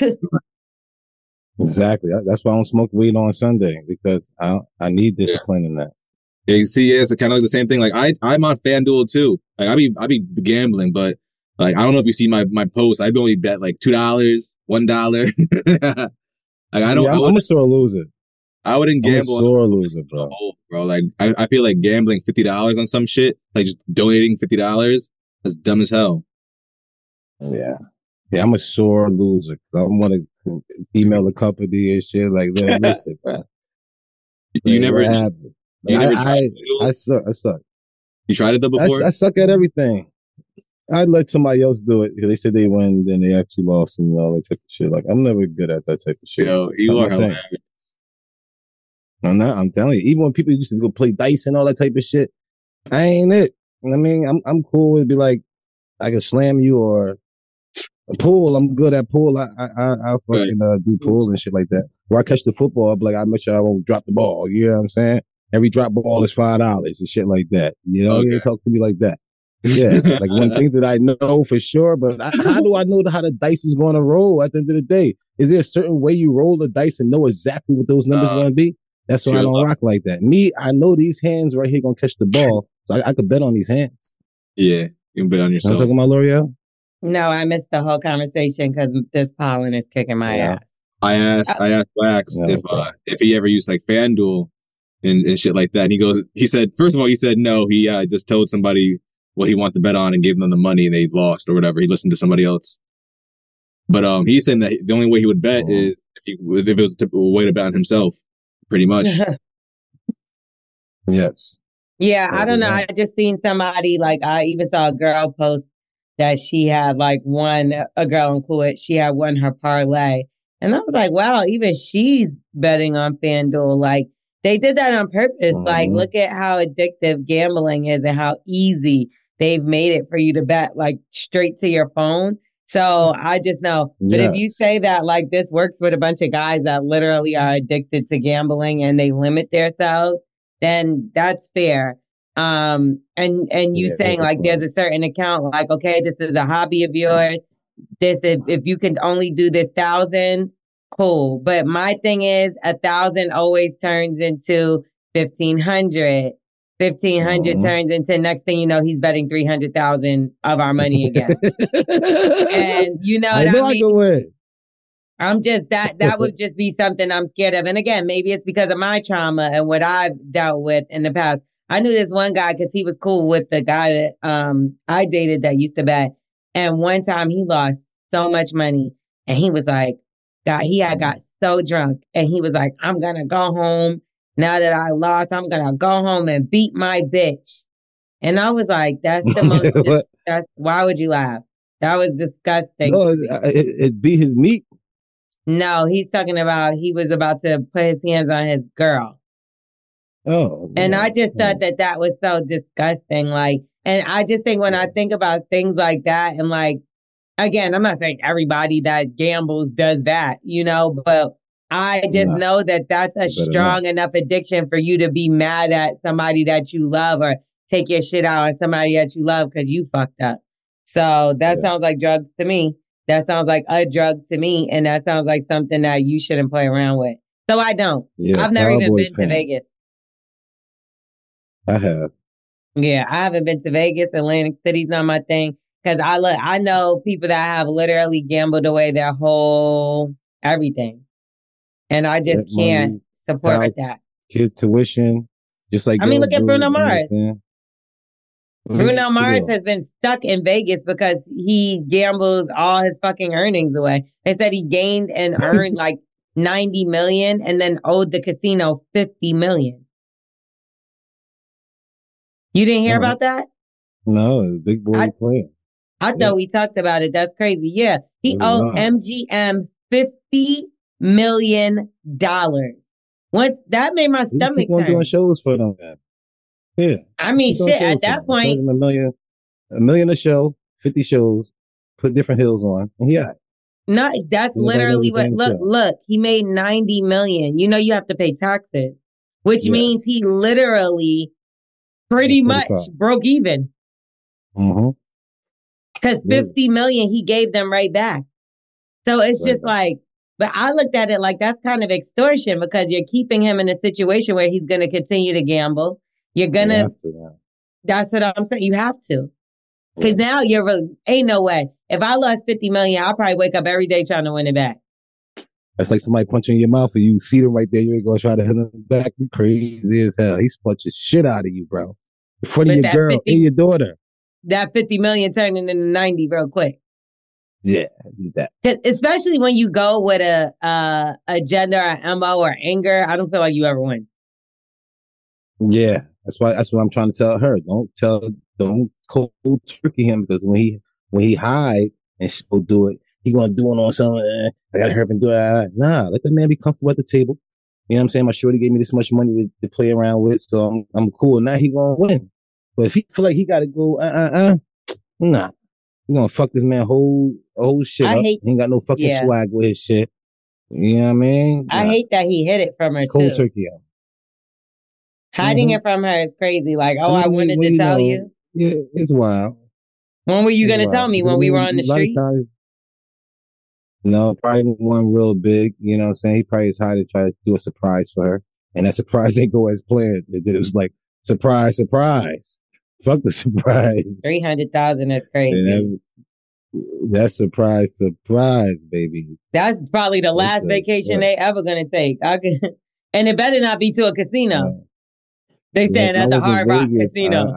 Exactly. That's why I don't smoke weed on Sunday, because I need discipline in that. Yeah, you see, it's kind of like the same thing. Like I'm on FanDuel too. Like I be gambling, but like I don't know if you see my post. I'd only bet like $2, $1. Like I'm a sore loser. I wouldn't gamble. I'm a sore loser, bro. Like I feel like gambling $50 on some shit, like just donating $50. That's dumb as hell. Yeah, I'm a sore loser because I want to email the company and shit. Like, listen, bro. You never happened. I suck. You tried it though before? I suck at everything. I'd let somebody else do it. They said they win, then they actually lost, and all that type of shit. Like, I'm never good at that type of shit. Yo, you are hilarious. I'm telling you, even when people used to go play dice and all that type of shit, I ain't it. I mean, I'm cool with be like, I can slam you, or pool. I'm good at pool. I fucking do pool and shit like that. Where I catch the football, I'll be like, I make sure I won't drop the ball. You know what I'm saying? Every drop ball is $5 and shit like that. You know, you talk to me like that. Yeah, like when things that I know for sure, but how do I know how the dice is going to roll at the end of the day? Is there a certain way you roll the dice and know exactly what those numbers are going to be? That's why I don't rock like that. Me, I know these hands right here going to catch the ball, so I could bet on these hands. Yeah, you can bet on yourself. I'm talking about L'Oreal? No, I missed the whole conversation because this pollen is kicking my ass. I asked Wax if he ever used like FanDuel and shit like that. And he said, first of all, he said no. He just told somebody what he wanted to bet on and gave them the money and they lost or whatever. He listened to somebody else. But he's saying that the only way he would bet is if it was a way to bet on himself, pretty much. Yes. Yeah, I don't know. I just seen somebody, like, I even saw a girl post that she had like a girl in Kuwait, she had won her parlay. And I was like, wow, even she's betting on FanDuel. Like, they did that on purpose. Mm-hmm. Like, look at how addictive gambling is and how easy they've made it for you to bet, like, straight to your phone. So I just know. But if you say that, like, this works with a bunch of guys that literally are addicted to gambling and they limit themselves, then that's fair. And you saying like there's a certain account, like, okay, this is a hobby of yours. This, if you can only do this 1,000, cool. But my thing is 1,000 always turns into 1,500. 1,500 turns into, next thing you know, he's betting 300,000 of our money again. And you know what I mean? I can win. I'm just, that would just be something I'm scared of. And again, maybe it's because of my trauma and what I've dealt with in the past. I knew this one guy because he was cool with the guy that I dated that used to bet. And one time he lost so much money. And he was like, he had got so drunk. And he was like, I'm going to go home. Now that I lost, I'm going to go home and beat my bitch. And I was like, that's the most, why would you laugh? That was disgusting. No, it beat his meat. No, he's talking about he was about to put his hands on his girl. Oh. And I just thought that was so disgusting. Like, and I just think when I think about things like that, and like, again, I'm not saying everybody that gambles does that, you know, but I just know that that's a strong enough addiction for you to be mad at somebody that you love or take your shit out on somebody that you love because you fucked up. So that sounds like drugs to me. That sounds like a drug to me. And that sounds like something that you shouldn't play around with. So I don't. Yeah, I've never even been to Vegas. I have. Yeah, I haven't been to Vegas. Atlantic City's not my thing. Because I know people that have literally gambled away their whole everything. And I just can't support that. Kids' tuition. Just like, I mean, look at Bruno Mars. Bruno Mars has been stuck in Vegas because he gambles all his fucking earnings away. They said he gained and earned like 90 million and then owed the casino 50 million. You didn't hear about that? No, big boy player. I thought we talked about it. That's crazy. Yeah. He owed MGM $50 million. What that made my stomach turn. Doing shows for them, man. Yeah. I mean, shit, at that point. A million a show, 50 shows, put different hills on, and no, that's literally what, look, he made 90 million. You know, you have to pay taxes, which means he literally pretty much broke even. Because 50 million he gave them right back. So it's just like, but I looked at it like that's kind of extortion because you're keeping him in a situation where he's going to continue to gamble. You're going to, that's what I'm saying. You have to. Because now ain't no way. If I lost 50 million, I'll probably wake up every day trying to win it back. That's like somebody punching your mouth and you see them right there. You ain't going to try to hit them back. You crazy as hell. He's punching shit out of you, bro. In front of your girl and your daughter. That 50 million turning into 90 real quick. Yeah, I need that. Especially when you go with a agenda or MO or anger, I don't feel like you ever win. Yeah, that's what I'm trying to tell her. Don't cold turkey him because when he hide and she'll do it, he gonna do it on something. I gotta hurry up and do it. Nah, let the man be comfortable at the table. You know what I'm saying? My shorty gave me this much money to play around with, so I'm cool. Now he gonna win. But if he feel like he gotta go, nah. You gonna fuck this man whole shit up. He ain't got no fucking swag with his shit. You know what I mean? I hate that he hid it from her cold too. Turkey out. Hiding it from her is crazy. Like, I wanted to tell you. Yeah, it's wild. When were you gonna tell me? When we were on the street? No, probably one real big. You know what I'm saying? He probably is hiding to try to do a surprise for her. And that surprise ain't go as planned. It was like, surprise. Fuck the surprise. 300,000 is crazy. That's surprise, baby. That's probably the last vacation they ever gonna take. And it better not be to a casino. They staying at the Hard Rock Casino.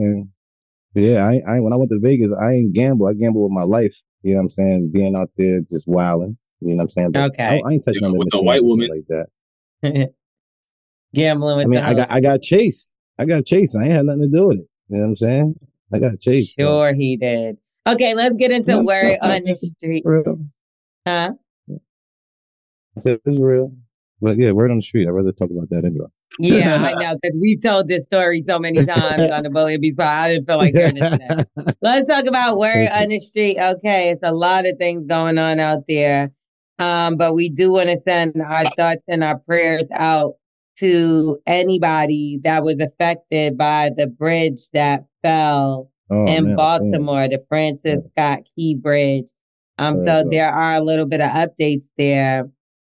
I when I went to Vegas, I ain't gamble. I gamble with my life. You know what I'm saying? Being out there just wilding. You know what I'm saying? But okay. I ain't touching on the white woman like that. Gambling with I got chased. I ain't had nothing to do with it. You know what I'm saying? I got chased. Sure, he did. Okay, let's get into word on the street. Real. Huh? I said it's real. But yeah, word on the street. I'd rather talk about that anyway. Yeah, I know, because we've told this story so many times on the Bully Beast Pod. I didn't feel like hearing this today. Let's talk about word on the street. Okay, it's a lot of things going on out there. But we do want to send our thoughts and our prayers out to anybody that was affected by the bridge that fell in Baltimore, the Francis Scott Key Bridge. So there are a little bit of updates there.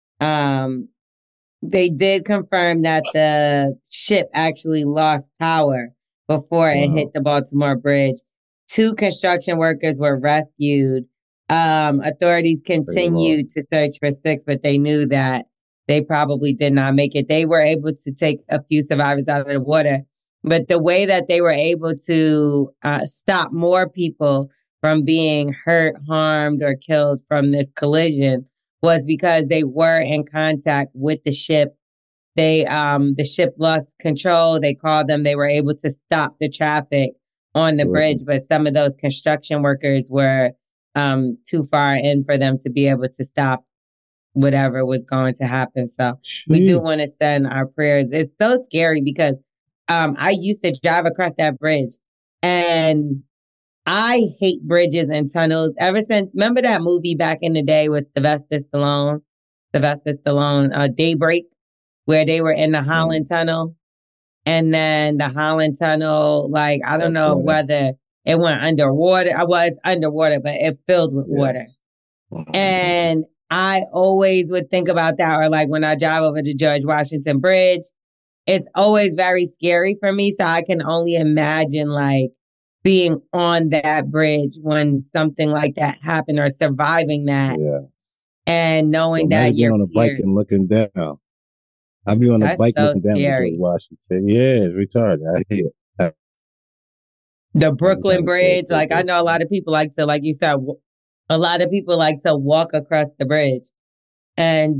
They did confirm that the ship actually lost power before it hit the Baltimore Bridge. 2 construction workers were rescued. Authorities continued to search for 6, but they knew that they probably did not make it. They were able to take a few survivors out of the water, but the way that they were able to stop more people from being hurt, harmed, or killed from this collision was because they were in contact with the ship. The ship lost control. They called them. They were able to stop the traffic on the bridge, but some of those construction workers were too far in for them to be able to stop whatever was going to happen. So we do want to send our prayers. It's so scary because I used to drive across that bridge, and I hate bridges and tunnels ever since. Remember that movie back in the day with Sylvester Stallone, Daybreak, where they were in the Holland Tunnel, and then the Holland Tunnel, like I don't know whether it went underwater. I was underwater, but it filled with water, and I always would think about that. Or like when I drive over to George Washington Bridge, it's always very scary for me. So I can only imagine like being on that bridge when something like that happened, or surviving that, and knowing that you're on a bike and looking down. I'll be on a bike looking down to Washington. Yeah, it's retarded. The Brooklyn Bridge, like I know a lot of people like to, like you said, a lot of people like to walk across the bridge, and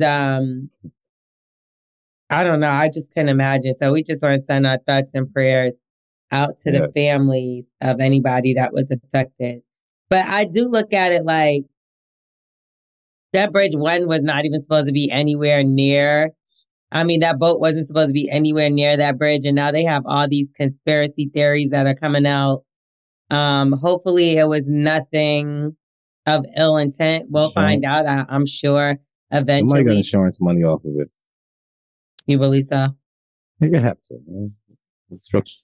I don't know. I just couldn't imagine. So we just want to send our thoughts and prayers out to the families of anybody that was affected. But I do look at it like that bridge, one, was not even supposed to be anywhere near. I mean, that boat wasn't supposed to be anywhere near that bridge. And now they have all these conspiracy theories that are coming out. Hopefully it was nothing of ill intent. We'll find out, I'm sure, eventually. Somebody got insurance money off of it. You believe so? You have to, man. The structure,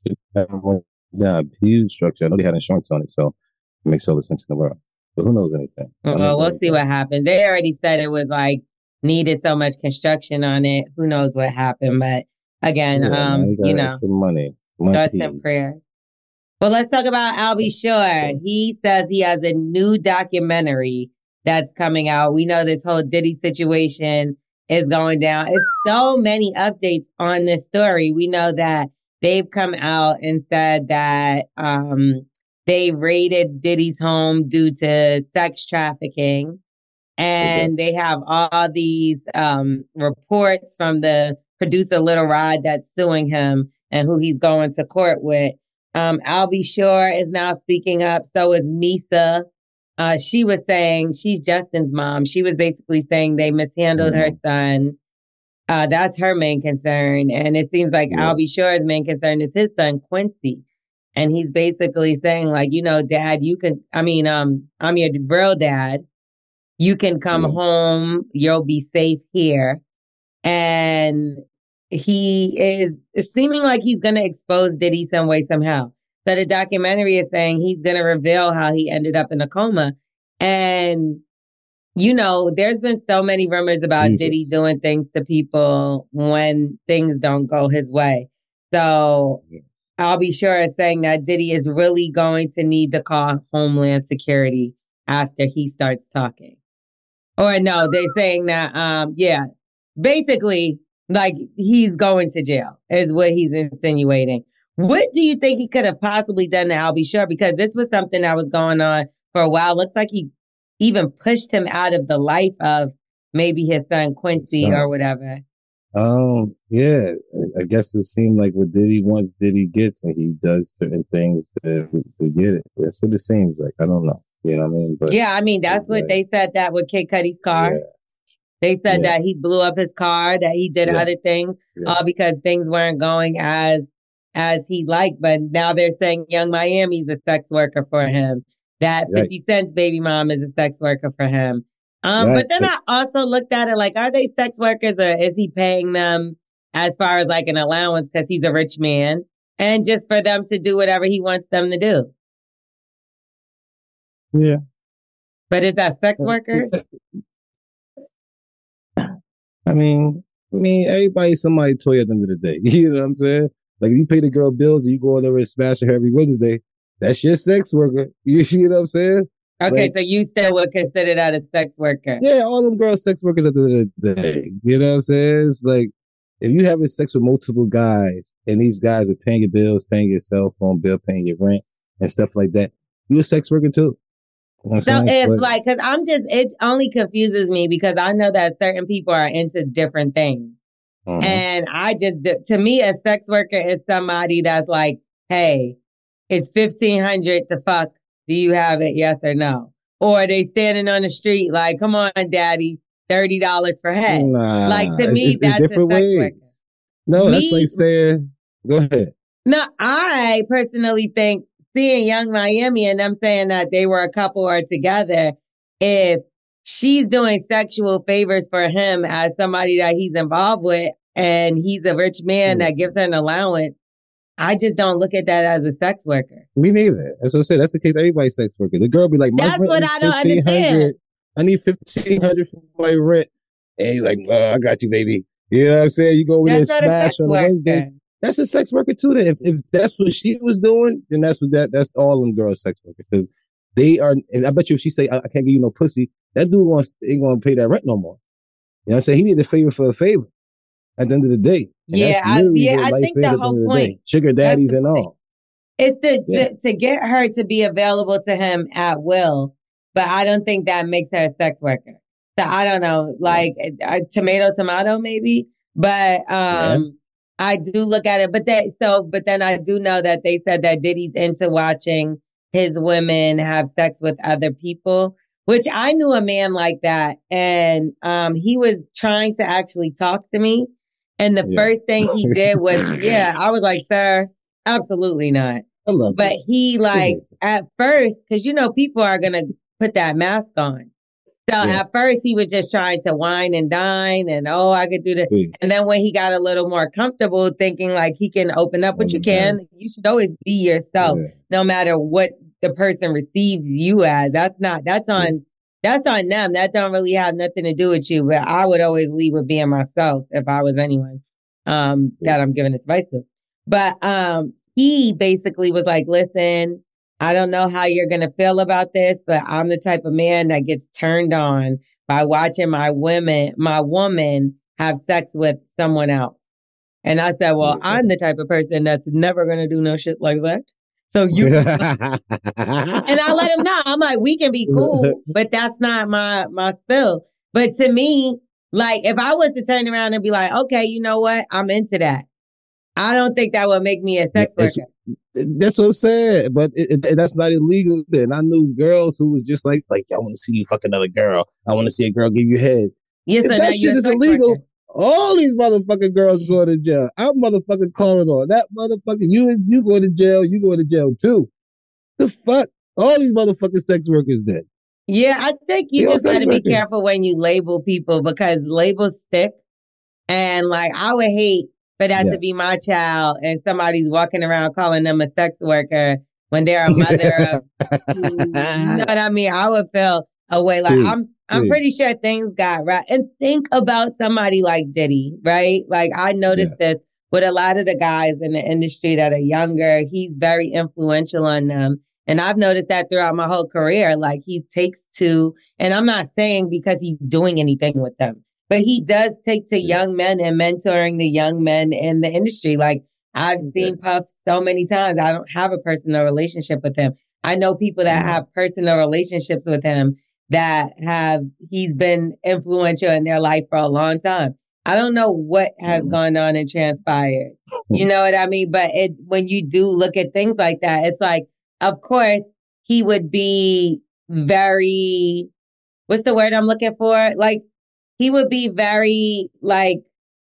huge structure. I know they had insurance on it, so it makes all the sense in the world. But who knows anything? Well, we'll see what happens. They already said it was like needed so much construction on it. Who knows what happened? But again, you know, money, thoughts and prayers. Well, let's talk about Albie Shore. He says he has a new documentary that's coming out. We know this whole Diddy situation is going down. It's so many updates on this story. We know that they've come out and said that they raided Diddy's home due to sex trafficking. And they have all these reports from the producer Little Rod that's suing him and who he's going to court with. Albie Shore is now speaking up. So is Misa. She was saying, she's Justin's mom. She was basically saying they mishandled her son. That's her main concern. And it seems like Albie Shore's main concern is his son, Quincy. And he's basically saying, like, you know, Dad, you can, I'm your real dad. You can come home. You'll be safe here. And he is seeming like he's going to expose Diddy some way, somehow. So the documentary is saying he's going to reveal how he ended up in a coma. And, you know, there's been so many rumors about Diddy doing things to people when things don't go his way. So I'll be sure of saying that Diddy is really going to need to call Homeland Security after he starts talking. Or no, they're saying that, basically, like he's going to jail is what he's insinuating. What do you think he could have possibly done to Albie Shore? Because this was something that was going on for a while. Looks like he even pushed him out of the life of maybe his son Quincy or whatever. Yeah, I guess it seemed like what Diddy wants, Diddy gets, and he does certain things to get it. That's what it seems like. I don't know. You know what I mean? But yeah, I mean, that's what they said that with Kid Cudi's car. Yeah. They said that he blew up his car, that he did other things, all because things weren't going as he liked. But now they're saying Young Miami's a sex worker for him. That 50 Cent's baby mom is a sex worker for him. But then I also looked at it like, are they sex workers or is he paying them as far as like an allowance because he's a rich man and just for them to do whatever he wants them to do. Yeah. But is that sex workers? I mean, everybody's somebody's toy at the end of the day. You know what I'm saying? Like, if you pay the girl bills and you go over there and smash her every Wednesday, that's your sex worker. You know what I'm saying? Okay, like, so you still would consider that a sex worker? Yeah, all them girls sex workers at the end of the day. You know what I'm saying? It's like, if you having sex with multiple guys and these guys are paying your bills, paying your cell phone bill, paying your rent and stuff like that, you a sex worker too. You know so if like, cause it only confuses me because I know that certain people are into different things. Mm-hmm. And to me, a sex worker is somebody that's like, hey, it's $1,500 to fuck. Do you have it? Yes or no? Or they standing on the street like, come on, daddy, $30 for head. Nah, like to me, that's different a sex ways. worker. No, that's like saying, go ahead. No, I personally think seeing Young Miami and them saying that they were a couple or together, if she's doing sexual favors for him as somebody that he's involved with and he's a rich man that gives her an allowance, I just don't look at that as a sex worker. Me neither. That's what I'm saying. That's the case. Everybody's sex worker. The girl be like, that's what I don't understand. I need $1,500 for my rent. And he's like, I got you, baby. You know what I'm saying? You go over there and smash on Wednesdays. That's a sex worker too. Then if that's what she was doing, then that's that's all them girls sex workers because they are. And I bet you if she say I can't give you no pussy, that dude ain't gonna pay that rent no more. You know what I'm saying? He need a favor for a favor at the end of the day. And I think the whole point, sugar daddies and all, is to get her to be available to him at will. But I don't think that makes her a sex worker. So I don't know, like tomato, maybe. But I do look at it. But then I do know that they said that Diddy's into watching his women have sex with other people, which I knew a man like that. And he was trying to actually talk to me. And the first thing he did was, I was like, sir, absolutely not. I love but he like at first, because people are going to put that mask on. So at first he was just trying to wine and dine and, I could do that. And then when he got a little more comfortable thinking like he can open up, which you can, you should always be yourself, no matter what the person receives you as. That's on them. That don't really have nothing to do with you. But I would always lead with being myself if I was anyone that I'm giving advice to. But he basically was like, listen, I don't know how you're going to feel about this, but I'm the type of man that gets turned on by watching my woman have sex with someone else. And I said, well, I'm the type of person that's never going to do no shit like that. So you, and I let him know. I'm like, we can be cool, but that's not my spill. But to me, like, if I was to turn around and be like, okay, you know what? I'm into that. I don't think that would make me a sex worker. That's what I'm saying. But that's not illegal. Then I knew girls who was just like, I want to see you fuck another girl. I want to see a girl give you head. Yes, if that shit is illegal. Worker. All these motherfucking girls go to jail. I'm motherfucking calling on that motherfucker. You go to jail. You go to jail too. The fuck? All these motherfucking sex workers then. Yeah, I think you just got to be careful when you label people because labels stick. And like, I would hate for that to be my child and somebody's walking around calling them a sex worker when they're a mother of, you know what I mean? I would feel a way like I'm pretty sure things got right. And think about somebody like Diddy, right? Like I noticed this with a lot of the guys in the industry that are younger. He's very influential on them. And I've noticed that throughout my whole career. Like he takes to, and I'm not saying because he's doing anything with them, but he does take to young men and mentoring the young men in the industry. Like I've seen Puff so many times. I don't have a personal relationship with him. I know people that have personal relationships with him he's been influential in their life for a long time. I don't know what has gone on and transpired. You know what I mean? But when you do look at things like that, it's like, of course, he would be very, what's the word I'm looking for? Like, he would be very, like,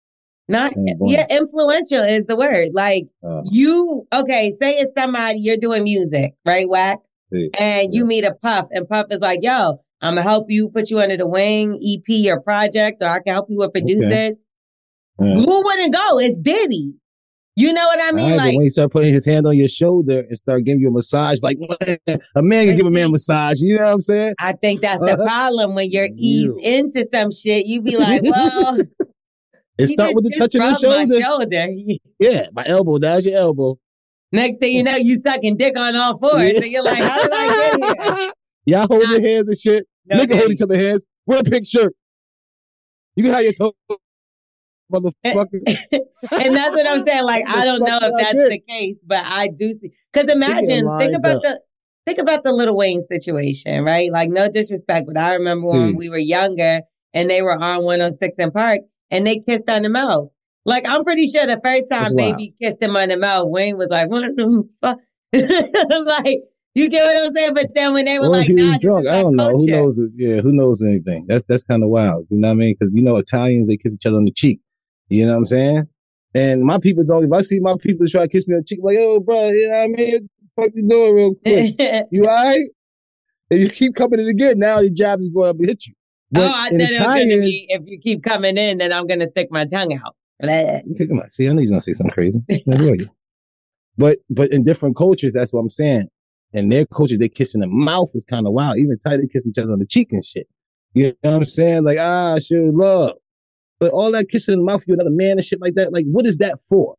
influential is the word. Like, say it's somebody, you're doing music, right, Wax? And you meet a Puff, and Puff is like, yo, I'm going to help you, put you under the wing, EP or project, or I can help you with producers. Who wouldn't go? It's Diddy. You know what I mean? Like when he start putting his hand on your shoulder and start giving you a massage, like a man can give a man a massage. You know what I'm saying? I think that's the problem when you're eased into some shit. You be like, well, it start with the touch of the shoulder. My shoulder. Yeah, my elbow. That's your elbow. Next thing you know, you sucking dick on all fours. So you're like, how did I get here? Y'all hold your hands and shit. Niggas hold each other's hands. Wear a pink shirt. You can have your toe. Motherfucker. And that's what I'm saying. Like, I don't know if that's the case, but I do see. Because imagine, think about the Lil Wayne situation, right? Like, no disrespect, but I remember when we were younger and they were on 106 in Park and they kissed on the mouth. Like, I'm pretty sure the first time Baby kissed him on the mouth, Wayne was like, what the fuck? Like, you get what I'm saying? But then when they were like, he nah, was drunk. I don't know. Who knows? Yeah, who knows anything? That's kind of wild. You know what I mean? Because, Italians, they kiss each other on the cheek. You know what I'm saying? And my people's only, if I see my people try to kiss me on the cheek, like, yo, bro, you know what I mean? What the fuck you doing real quick? You all right? If you keep coming in again, now your jab is going up to hit you. But I said it was going to be, if you keep coming in, then I'm going to stick my tongue out. See, I know you're going to say something crazy. But in different cultures, that's what I'm saying. In their cultures, they kiss in the mouth is kind of wild. Even tight, they kiss each other on the cheek and shit. You know what I'm saying? Like, sure, love. But all that kissing in the mouth, you another man and shit like that, like, what is that for?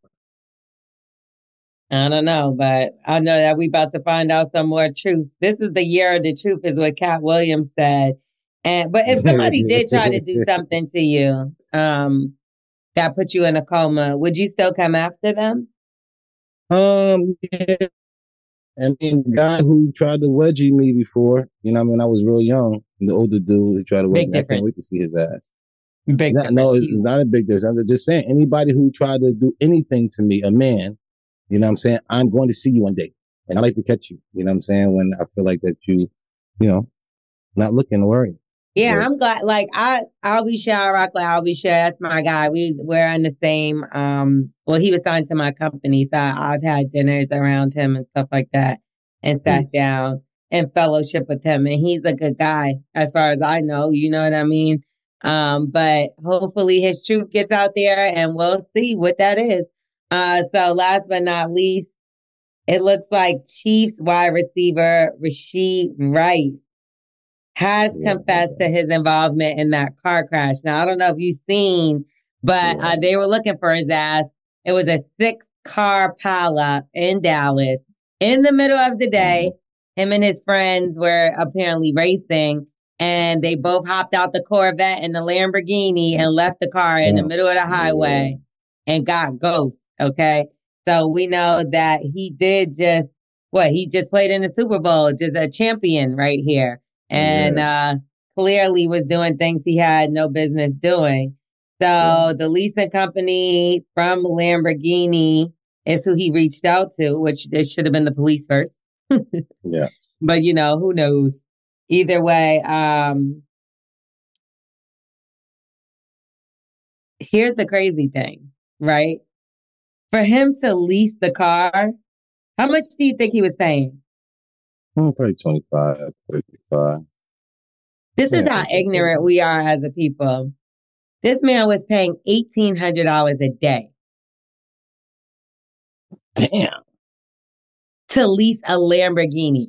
I don't know, but I know that we about to find out some more truths. This is the year of the truth, is what Cat Williams said. But if somebody did try to do something to you that put you in a coma, would you still come after them? Yeah. I mean, the guy who tried to wedgie me before, you know what I mean? I was real young. The older dude who tried to wedgie me, I can't wait to see his ass. No, it's not a big difference. I'm just saying, anybody who tried to do anything to me, a man, you know what I'm saying? I'm going to see you one day. And I like to catch you, you know what I'm saying? When I feel like that not looking to worry. Yeah, but I'm glad. Like, I'll be sure. I rock with I'll be sure. That's my guy. We're on the same, he was signed to my company. So I've had dinners around him and stuff like that and sat down and fellowship with him. And he's a good guy as far as I know. You know what I mean? But hopefully his truth gets out there and we'll see what that is. So last but not least, it looks like Chiefs wide receiver Rashee Rice has confessed to his involvement in that car crash. Now, I don't know if you've seen, but they were looking for his ass. It was a 6-car pileup in Dallas in the middle of the day. Him and his friends were apparently racing. And they both hopped out the Corvette and the Lamborghini and left the car in the middle of the highway and got ghost. Okay. So we know that he did he just played in the Super Bowl, just a champion right here. And clearly was doing things he had no business doing. So the leasing company from Lamborghini is who he reached out to, which it should have been the police first. Yeah. But, who knows? Either way, here's the crazy thing, right? For him to lease the car, how much do you think he was paying? Probably 25, 35. This is how ignorant we are as a people. This man was paying $1,800 a day. Damn. To lease a Lamborghini.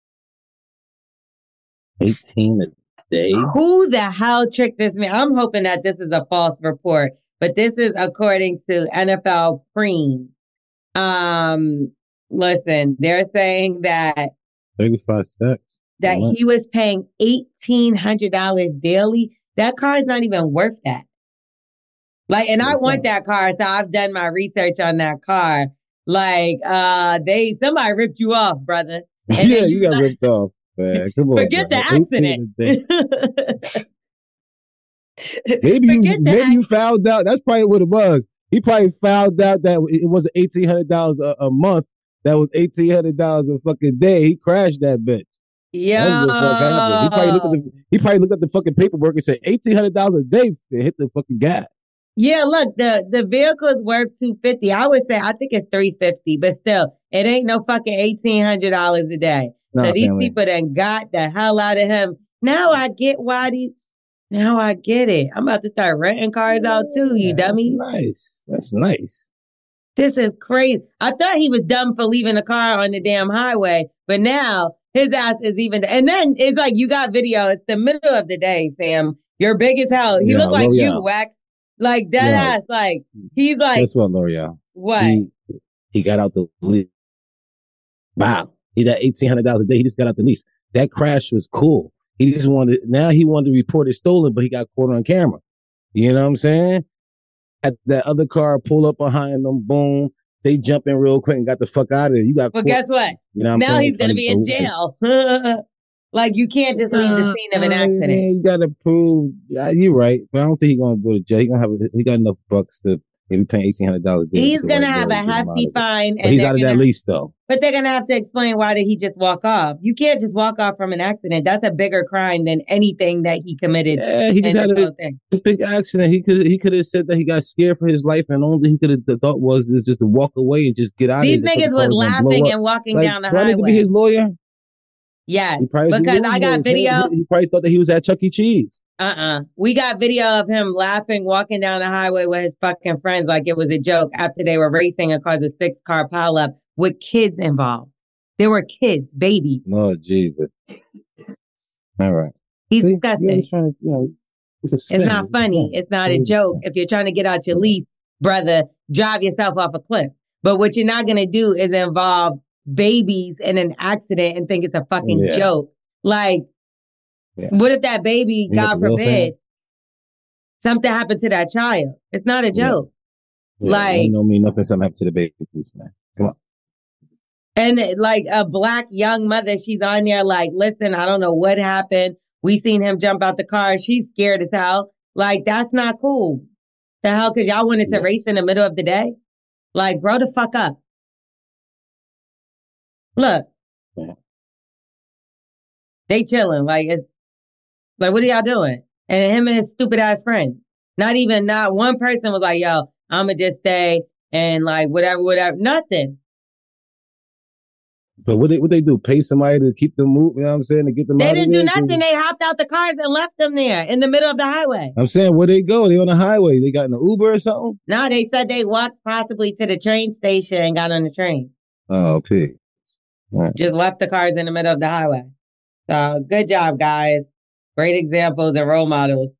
18 a day? Who the hell tricked this man? I'm hoping that this is a false report, but this is according to NFL Preem. Listen, they're saying that 35 stacks. That he was paying $1,800 daily. That car is not even worth that. Like, and I want that car, so I've done my research on that car. Like, somebody ripped you off, brother. And yeah, you got ripped off. Man, come on, forget the accident. maybe you found out. That's probably what it was. He probably found out that it wasn't $1,800 a month. That was $1,800 a fucking day. He crashed that bitch. Yeah. He probably looked at the fucking paperwork and said $1,800 a day to hit the fucking gas. Yeah, look, the vehicle is worth $250. I would say I think it's $350, but still, it ain't no fucking $1,800 a day. So these people then got the hell out of him. Now I get why Now I get it. I'm about to start renting cars out too, you dummies. That's nice. This is crazy. I thought he was dumb for leaving a car on the damn highway, but now his ass is even. And then it's like, you got video. It's the middle of the day, fam. You're big as hell. He looked like L'Oreal. you, Wax. Like dead ass. Like he's like. Guess what, L'Oreal? What? He got out the lease. Wow. He got $1,800 a day. He just got out the lease. That crash was cool. He wanted to report it stolen, but he got caught on camera. You know what I'm saying? At that other car pull up behind them, boom. They jump in real quick and got the fuck out of there. You got. Well, guess what? You know now he's gonna be in jail. Like you can't just leave the scene of an accident. Man, you gotta prove. You're right, but I don't think he's gonna go to jail. He got enough bucks to maybe pay $1,800. He's gonna have a hefty fine, and he's out of that lease though. But they're gonna have to explain why did he just walk off. You can't just walk off from an accident. That's a bigger crime than anything that he committed. Yeah, he just had a big accident. He could have said that he got scared for his life, and only he could have thought was just to walk away and just get out. These niggas was laughing and walking down the highway. I need to be his lawyer. Yes, because I got video. He probably thought that he was at Chuck E. Cheese. We got video of him laughing, walking down the highway with his fucking friends like it was a joke after they were racing and caused a 6-car pileup with kids involved. There were kids, babies. Oh, Jesus. All right. He's disgusting. It's not funny. It's not a joke. If you're trying to get out your lease, brother, drive yourself off a cliff. But what you're not going to do is involve babies in an accident and think it's a fucking joke. Like, what if that baby, God forbid, something happened to that child? It's not a joke. Like, don't mean nothing. Something happened to the baby, man. Come on. And like a black young mother, she's on there like, listen, I don't know what happened. We seen him jump out the car. She's scared as hell. Like, that's not cool. The hell, because y'all wanted to race in the middle of the day? Like, grow the fuck up. Look. They chilling. Like, it's like, what are y'all doing? And him and his stupid ass friend. Not one person was like, yo, I'ma just stay and like whatever. Nothing. But what they do? Pay somebody to keep them moving? You know what I'm saying? To get them. They didn't do nothing. They hopped out the cars and left them there in the middle of the highway. I'm saying, where they go? They on the highway? They got in an Uber or something? No, they said they walked possibly to the train station and got on the train. Oh, pig. Right. Just left the cars in the middle of the highway. So good job, guys. Great examples and role models.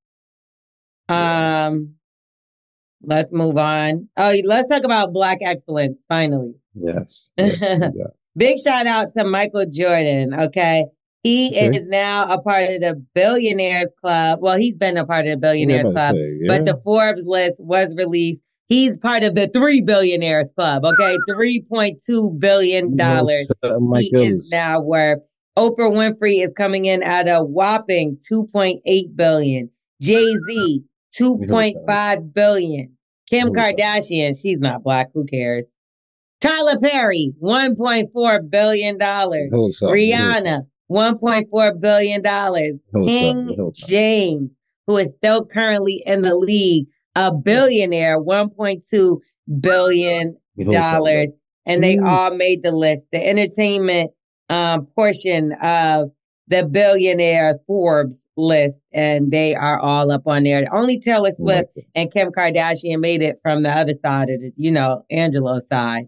Let's move on. Oh, let's talk about Black excellence, finally. Yes. Big shout out to Michael Jordan, okay? He is now a part of the Billionaires Club. Well, he's been a part of the Billionaires Club, but the Forbes list was released. He's part of the 3 Billionaires Club, okay? $3.2 billion he is now worth. Oprah Winfrey is coming in at a whopping $2.8 billion. Jay-Z, $2.5 billion. Kim Kardashian, she's not Black, who cares? Tyler Perry, $1.4 billion. Rihanna, $1.4 billion. King James, who is still currently in the league, a billionaire, $1.2 billion. And they all made the list. The entertainment portion of the billionaire Forbes list, and they are all up on there. Only Taylor Swift and Kim Kardashian made it from the other side of the, Angelo's side.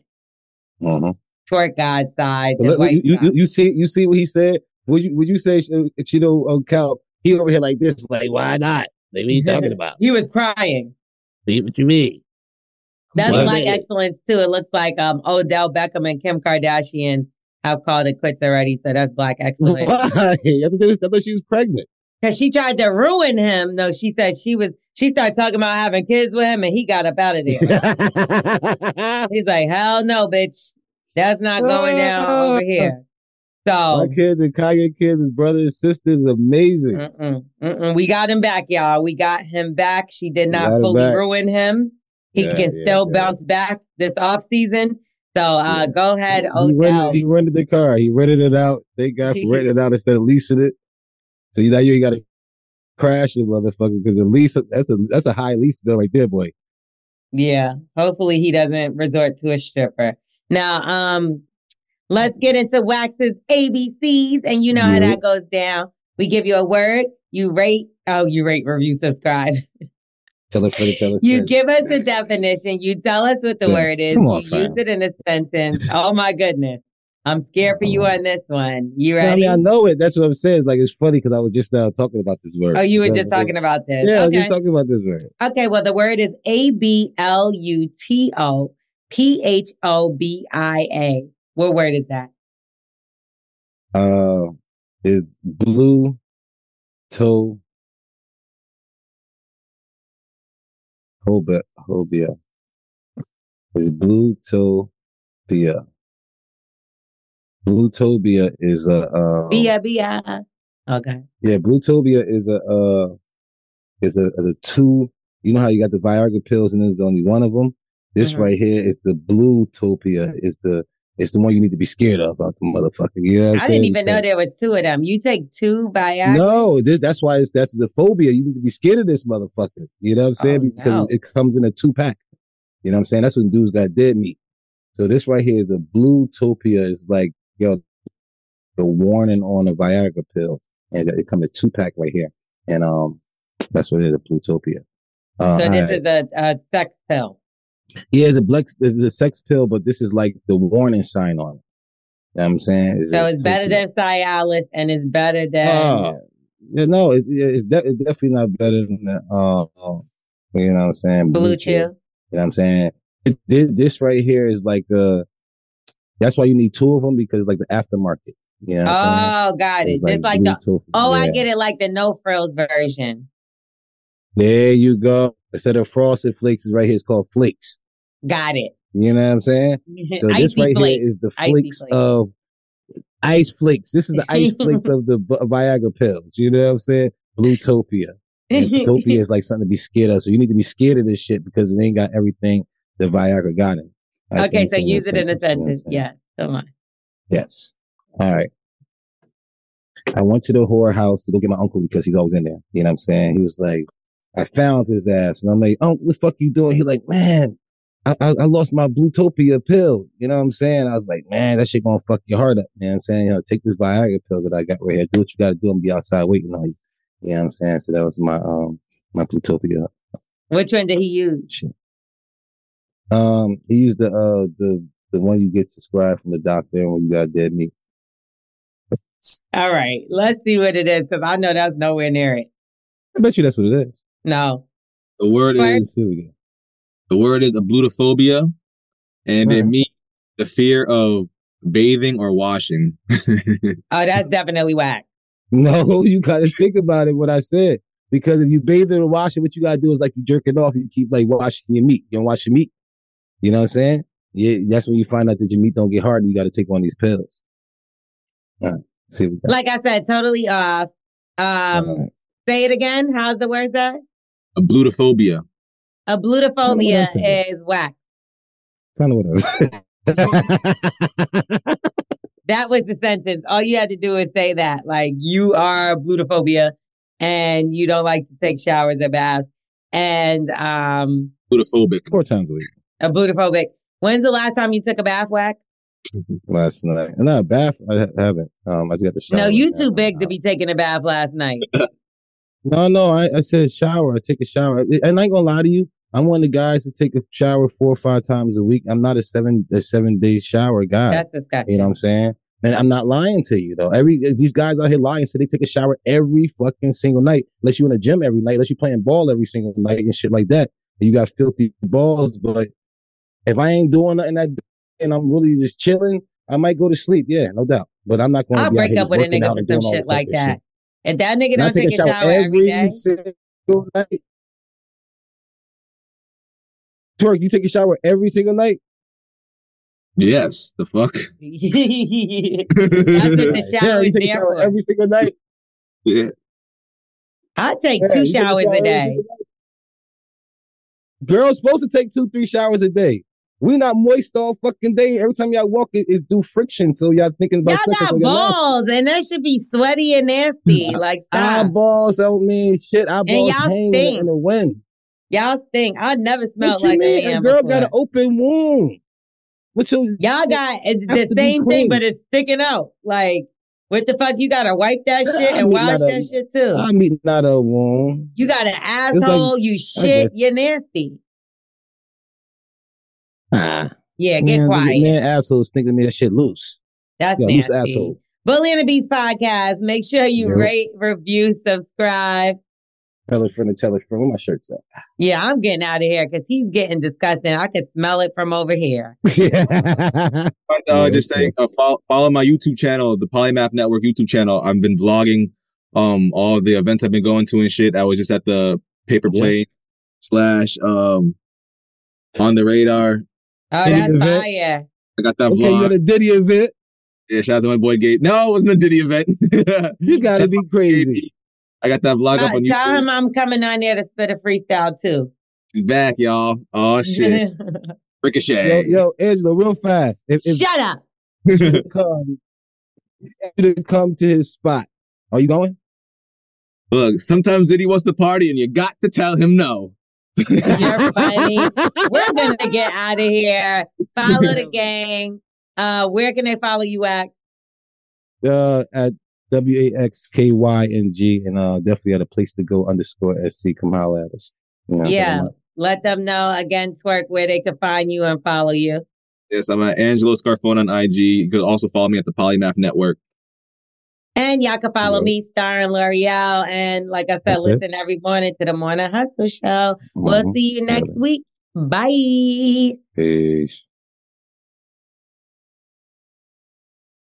Twerk God's side. You see what he said? Would you say, Cal, he over here like this, like, why not? Like, what are you talking about? He was crying. What you mean? That's Black excellence too. It looks like Odell Beckham and Kim Kardashian have called it quits already, so that's Black excellence. Why? I thought she was pregnant. Because she tried to ruin him. No, she said she started talking about having kids with him and he got up out of there. He's like, hell no, bitch. That's not going down over here. So my kids and Kanye kids, his brothers and sisters, amazing. We got him back, y'all. We got him back. She did not fully ruin him. He can still bounce back this off season. So go ahead, Odell. He rented the car. He rented it out. They got rented it out instead of leasing it. So now you got to crash it, motherfucker, because at least that's a high lease bill right there, boy. Yeah. Hopefully he doesn't resort to a stripper. Now, let's get into Wax's ABCs, and you know how that goes down. We give you a word, You rate, review, subscribe. Tell a friend, tell a You friend. give us a definition. You tell us what the Yes. word is. Come on, you fam. use it in a sentence. Oh my goodness. I'm scared for you on this one. You No, I ready? mean, I know it. That's what I'm saying. Like, it's funny because I was just talking about this word. Oh, you were know just what I'm talking about this. Yeah, I was Okay. just talking about this word. Okay, well, the word is ABLUTOPHOBIA. What word is that? Is blue toe hobia. Is Bluetopia. Bluetopia is a Bia. Okay. Yeah, Bluetopia is a two. You know how you got the Viagra pills and there's only one of them. This right here is the Bluetopia. It's the one you need to be scared of out the motherfucker. You know what I'm I saying? didn't even know there was two of them. You take two Viagra? No, that's why that's the phobia. You need to be scared of this motherfucker. You know what I'm saying? Because it comes in a 2-pack. You know what I'm saying? That's when dudes got dead meat. So this right here is a Bluetopia. It's like, yo, the warning on a Viagra pill. And it comes in a 2-pack right here. And that's what it is, a Bluetopia. So this is a sex pill. Yeah, this is a sex pill, but this is like the warning sign on it. You know what I'm saying? So it's better than Cialis and it's better than... no, it's definitely not better than you know what I'm saying? Blue Chew. You know what I'm saying? This right here is like that's why you need two of them, because like the aftermarket. You know what I'm saying? Got it. It's like I get it, like the no frills version. There you go. Instead of Frosted Flakes, is right here. It's called Flakes. Got it. You know what I'm saying? So this right here is the flakes of ice flakes. This is the ice flakes of the Viagra pills. You know what I'm saying? Bluetopia. And Bluetopia is like something to be scared of. So you need to be scared of this shit because it ain't got everything that Viagra got in. Okay, so use it in a sentence. Yeah, come on. Yes. All right. I went to the whore house to go get my uncle because he's always in there. You know what I'm saying? He was like, I found his ass. And I'm like, oh, what the fuck you doing? He's like, man, I lost my Bluetopia pill. You know what I'm saying? I was like, man, that shit gonna fuck your heart up. You know what I'm saying? You know, take this Viagra pill that I got right here. Do what you gotta do and be outside waiting on you. You know what I'm saying? So that was my my Bluetopia. Which one did he use? He used the one you get subscribed from the doctor when you got dead meat. All right, let's see what it is, because I know that's nowhere near it. I bet you that's what it is. No. The word is ablutophobia, and it means the fear of bathing or washing. Oh, that's definitely whack. No, you gotta think about it, what I said. Because if you bathe it or wash it, what you gotta do is like you jerking off, you keep like washing your meat. You don't wash your meat. You know what I'm saying? Yeah, that's when you find out that your meat don't get hard and you gotta take one of these pills. All right. See what like I said, totally off. Say it again. How's the word that? Ablutophobia. Ablutophobia is whack. Kind of what I was. That was the sentence. All you had to do is say that. Like, you are ablutophobia and you don't like to take showers or baths. And ablutophobia. 4 times a week. Ablutophobia. When's the last time you took a bath, Whack? Last night. No, a bath, I haven't. I just got the shower. No, you too big to be taking a bath last night. No, I said shower. I take a shower. And I ain't gonna lie to you. I'm one of the guys to take a shower 4 or 5 times a week. I'm not a 7-day shower guy. That's disgusting. You know what I'm saying? Man, I'm not lying to you though. These guys out here lying, so they take a shower every fucking single night. Unless you in a gym every night, unless you playing ball every single night and shit like that. And you got filthy balls. But if I ain't doing nothing that day and I'm really just chilling, I might go to sleep. Yeah, no doubt. But I'm not going to. I'll break up with a nigga for some shit like that. If that nigga don't take a shower every day. Single night. Twerk, you take a shower every single night? Yes. The fuck? That's what the shower is there for. Every single night? Yeah. I take 2 showers a day. Girls supposed to take 2-3 showers a day. We not moist all fucking day. Every time y'all walk, it's do friction. So y'all thinking about y'all got balls, and that should be sweaty and nasty. Like, stop. Eyeballs don't mean shit. Eyeballs hang in the wind. Y'all stink. I never smelled like a man. A girl got an open wound. Y'all got the same thing, but it's sticking out. Like, What the fuck? You gotta wipe that shit and wash that shit too. I mean, not a wound. You got an asshole. You shit. You're nasty. Yeah, get quiet. Man, assholes thinking me that shit loose. That's nasty. Loose asshole. Bully and the Beast podcast. Make sure you rate, review, subscribe. Tell a friend. Where my shirt's at? Yeah, I'm getting out of here because he's getting disgusting. I could smell it from over here. Just saying, follow my YouTube channel, the Polymath Network YouTube channel. I've been vlogging all the events I've been going to and shit. I was just at the Paper Plane / On the Radar. Oh, that's fire. I got that vlog. You got a Diddy event? Yeah, shout out to my boy Gabe. No, it wasn't a Diddy event. You gotta be crazy. I got that vlog up on YouTube. Tell him I'm coming on there to spit a freestyle too. He's back, y'all. Oh shit. Ricochet. Yo, Angela, real fast. Shut up. You come to his spot. Are you going? Look, sometimes Diddy wants to party and you got to tell him no. You're funny. We're gonna get out of here. Follow the gang. Where can they follow you at? At WAXKYNG and definitely at a place to go _SC. Come holler at us. You know, let them know again, Twerk, where they can find you and follow you. Yes, I'm at Angelo Scarfone on IG. You can also follow me at the Polymath Network. And y'all can follow me, starring L'Oreal. And like I said, listen every morning to the Morning Hustle Show. We'll see you next week. Bye. Peace.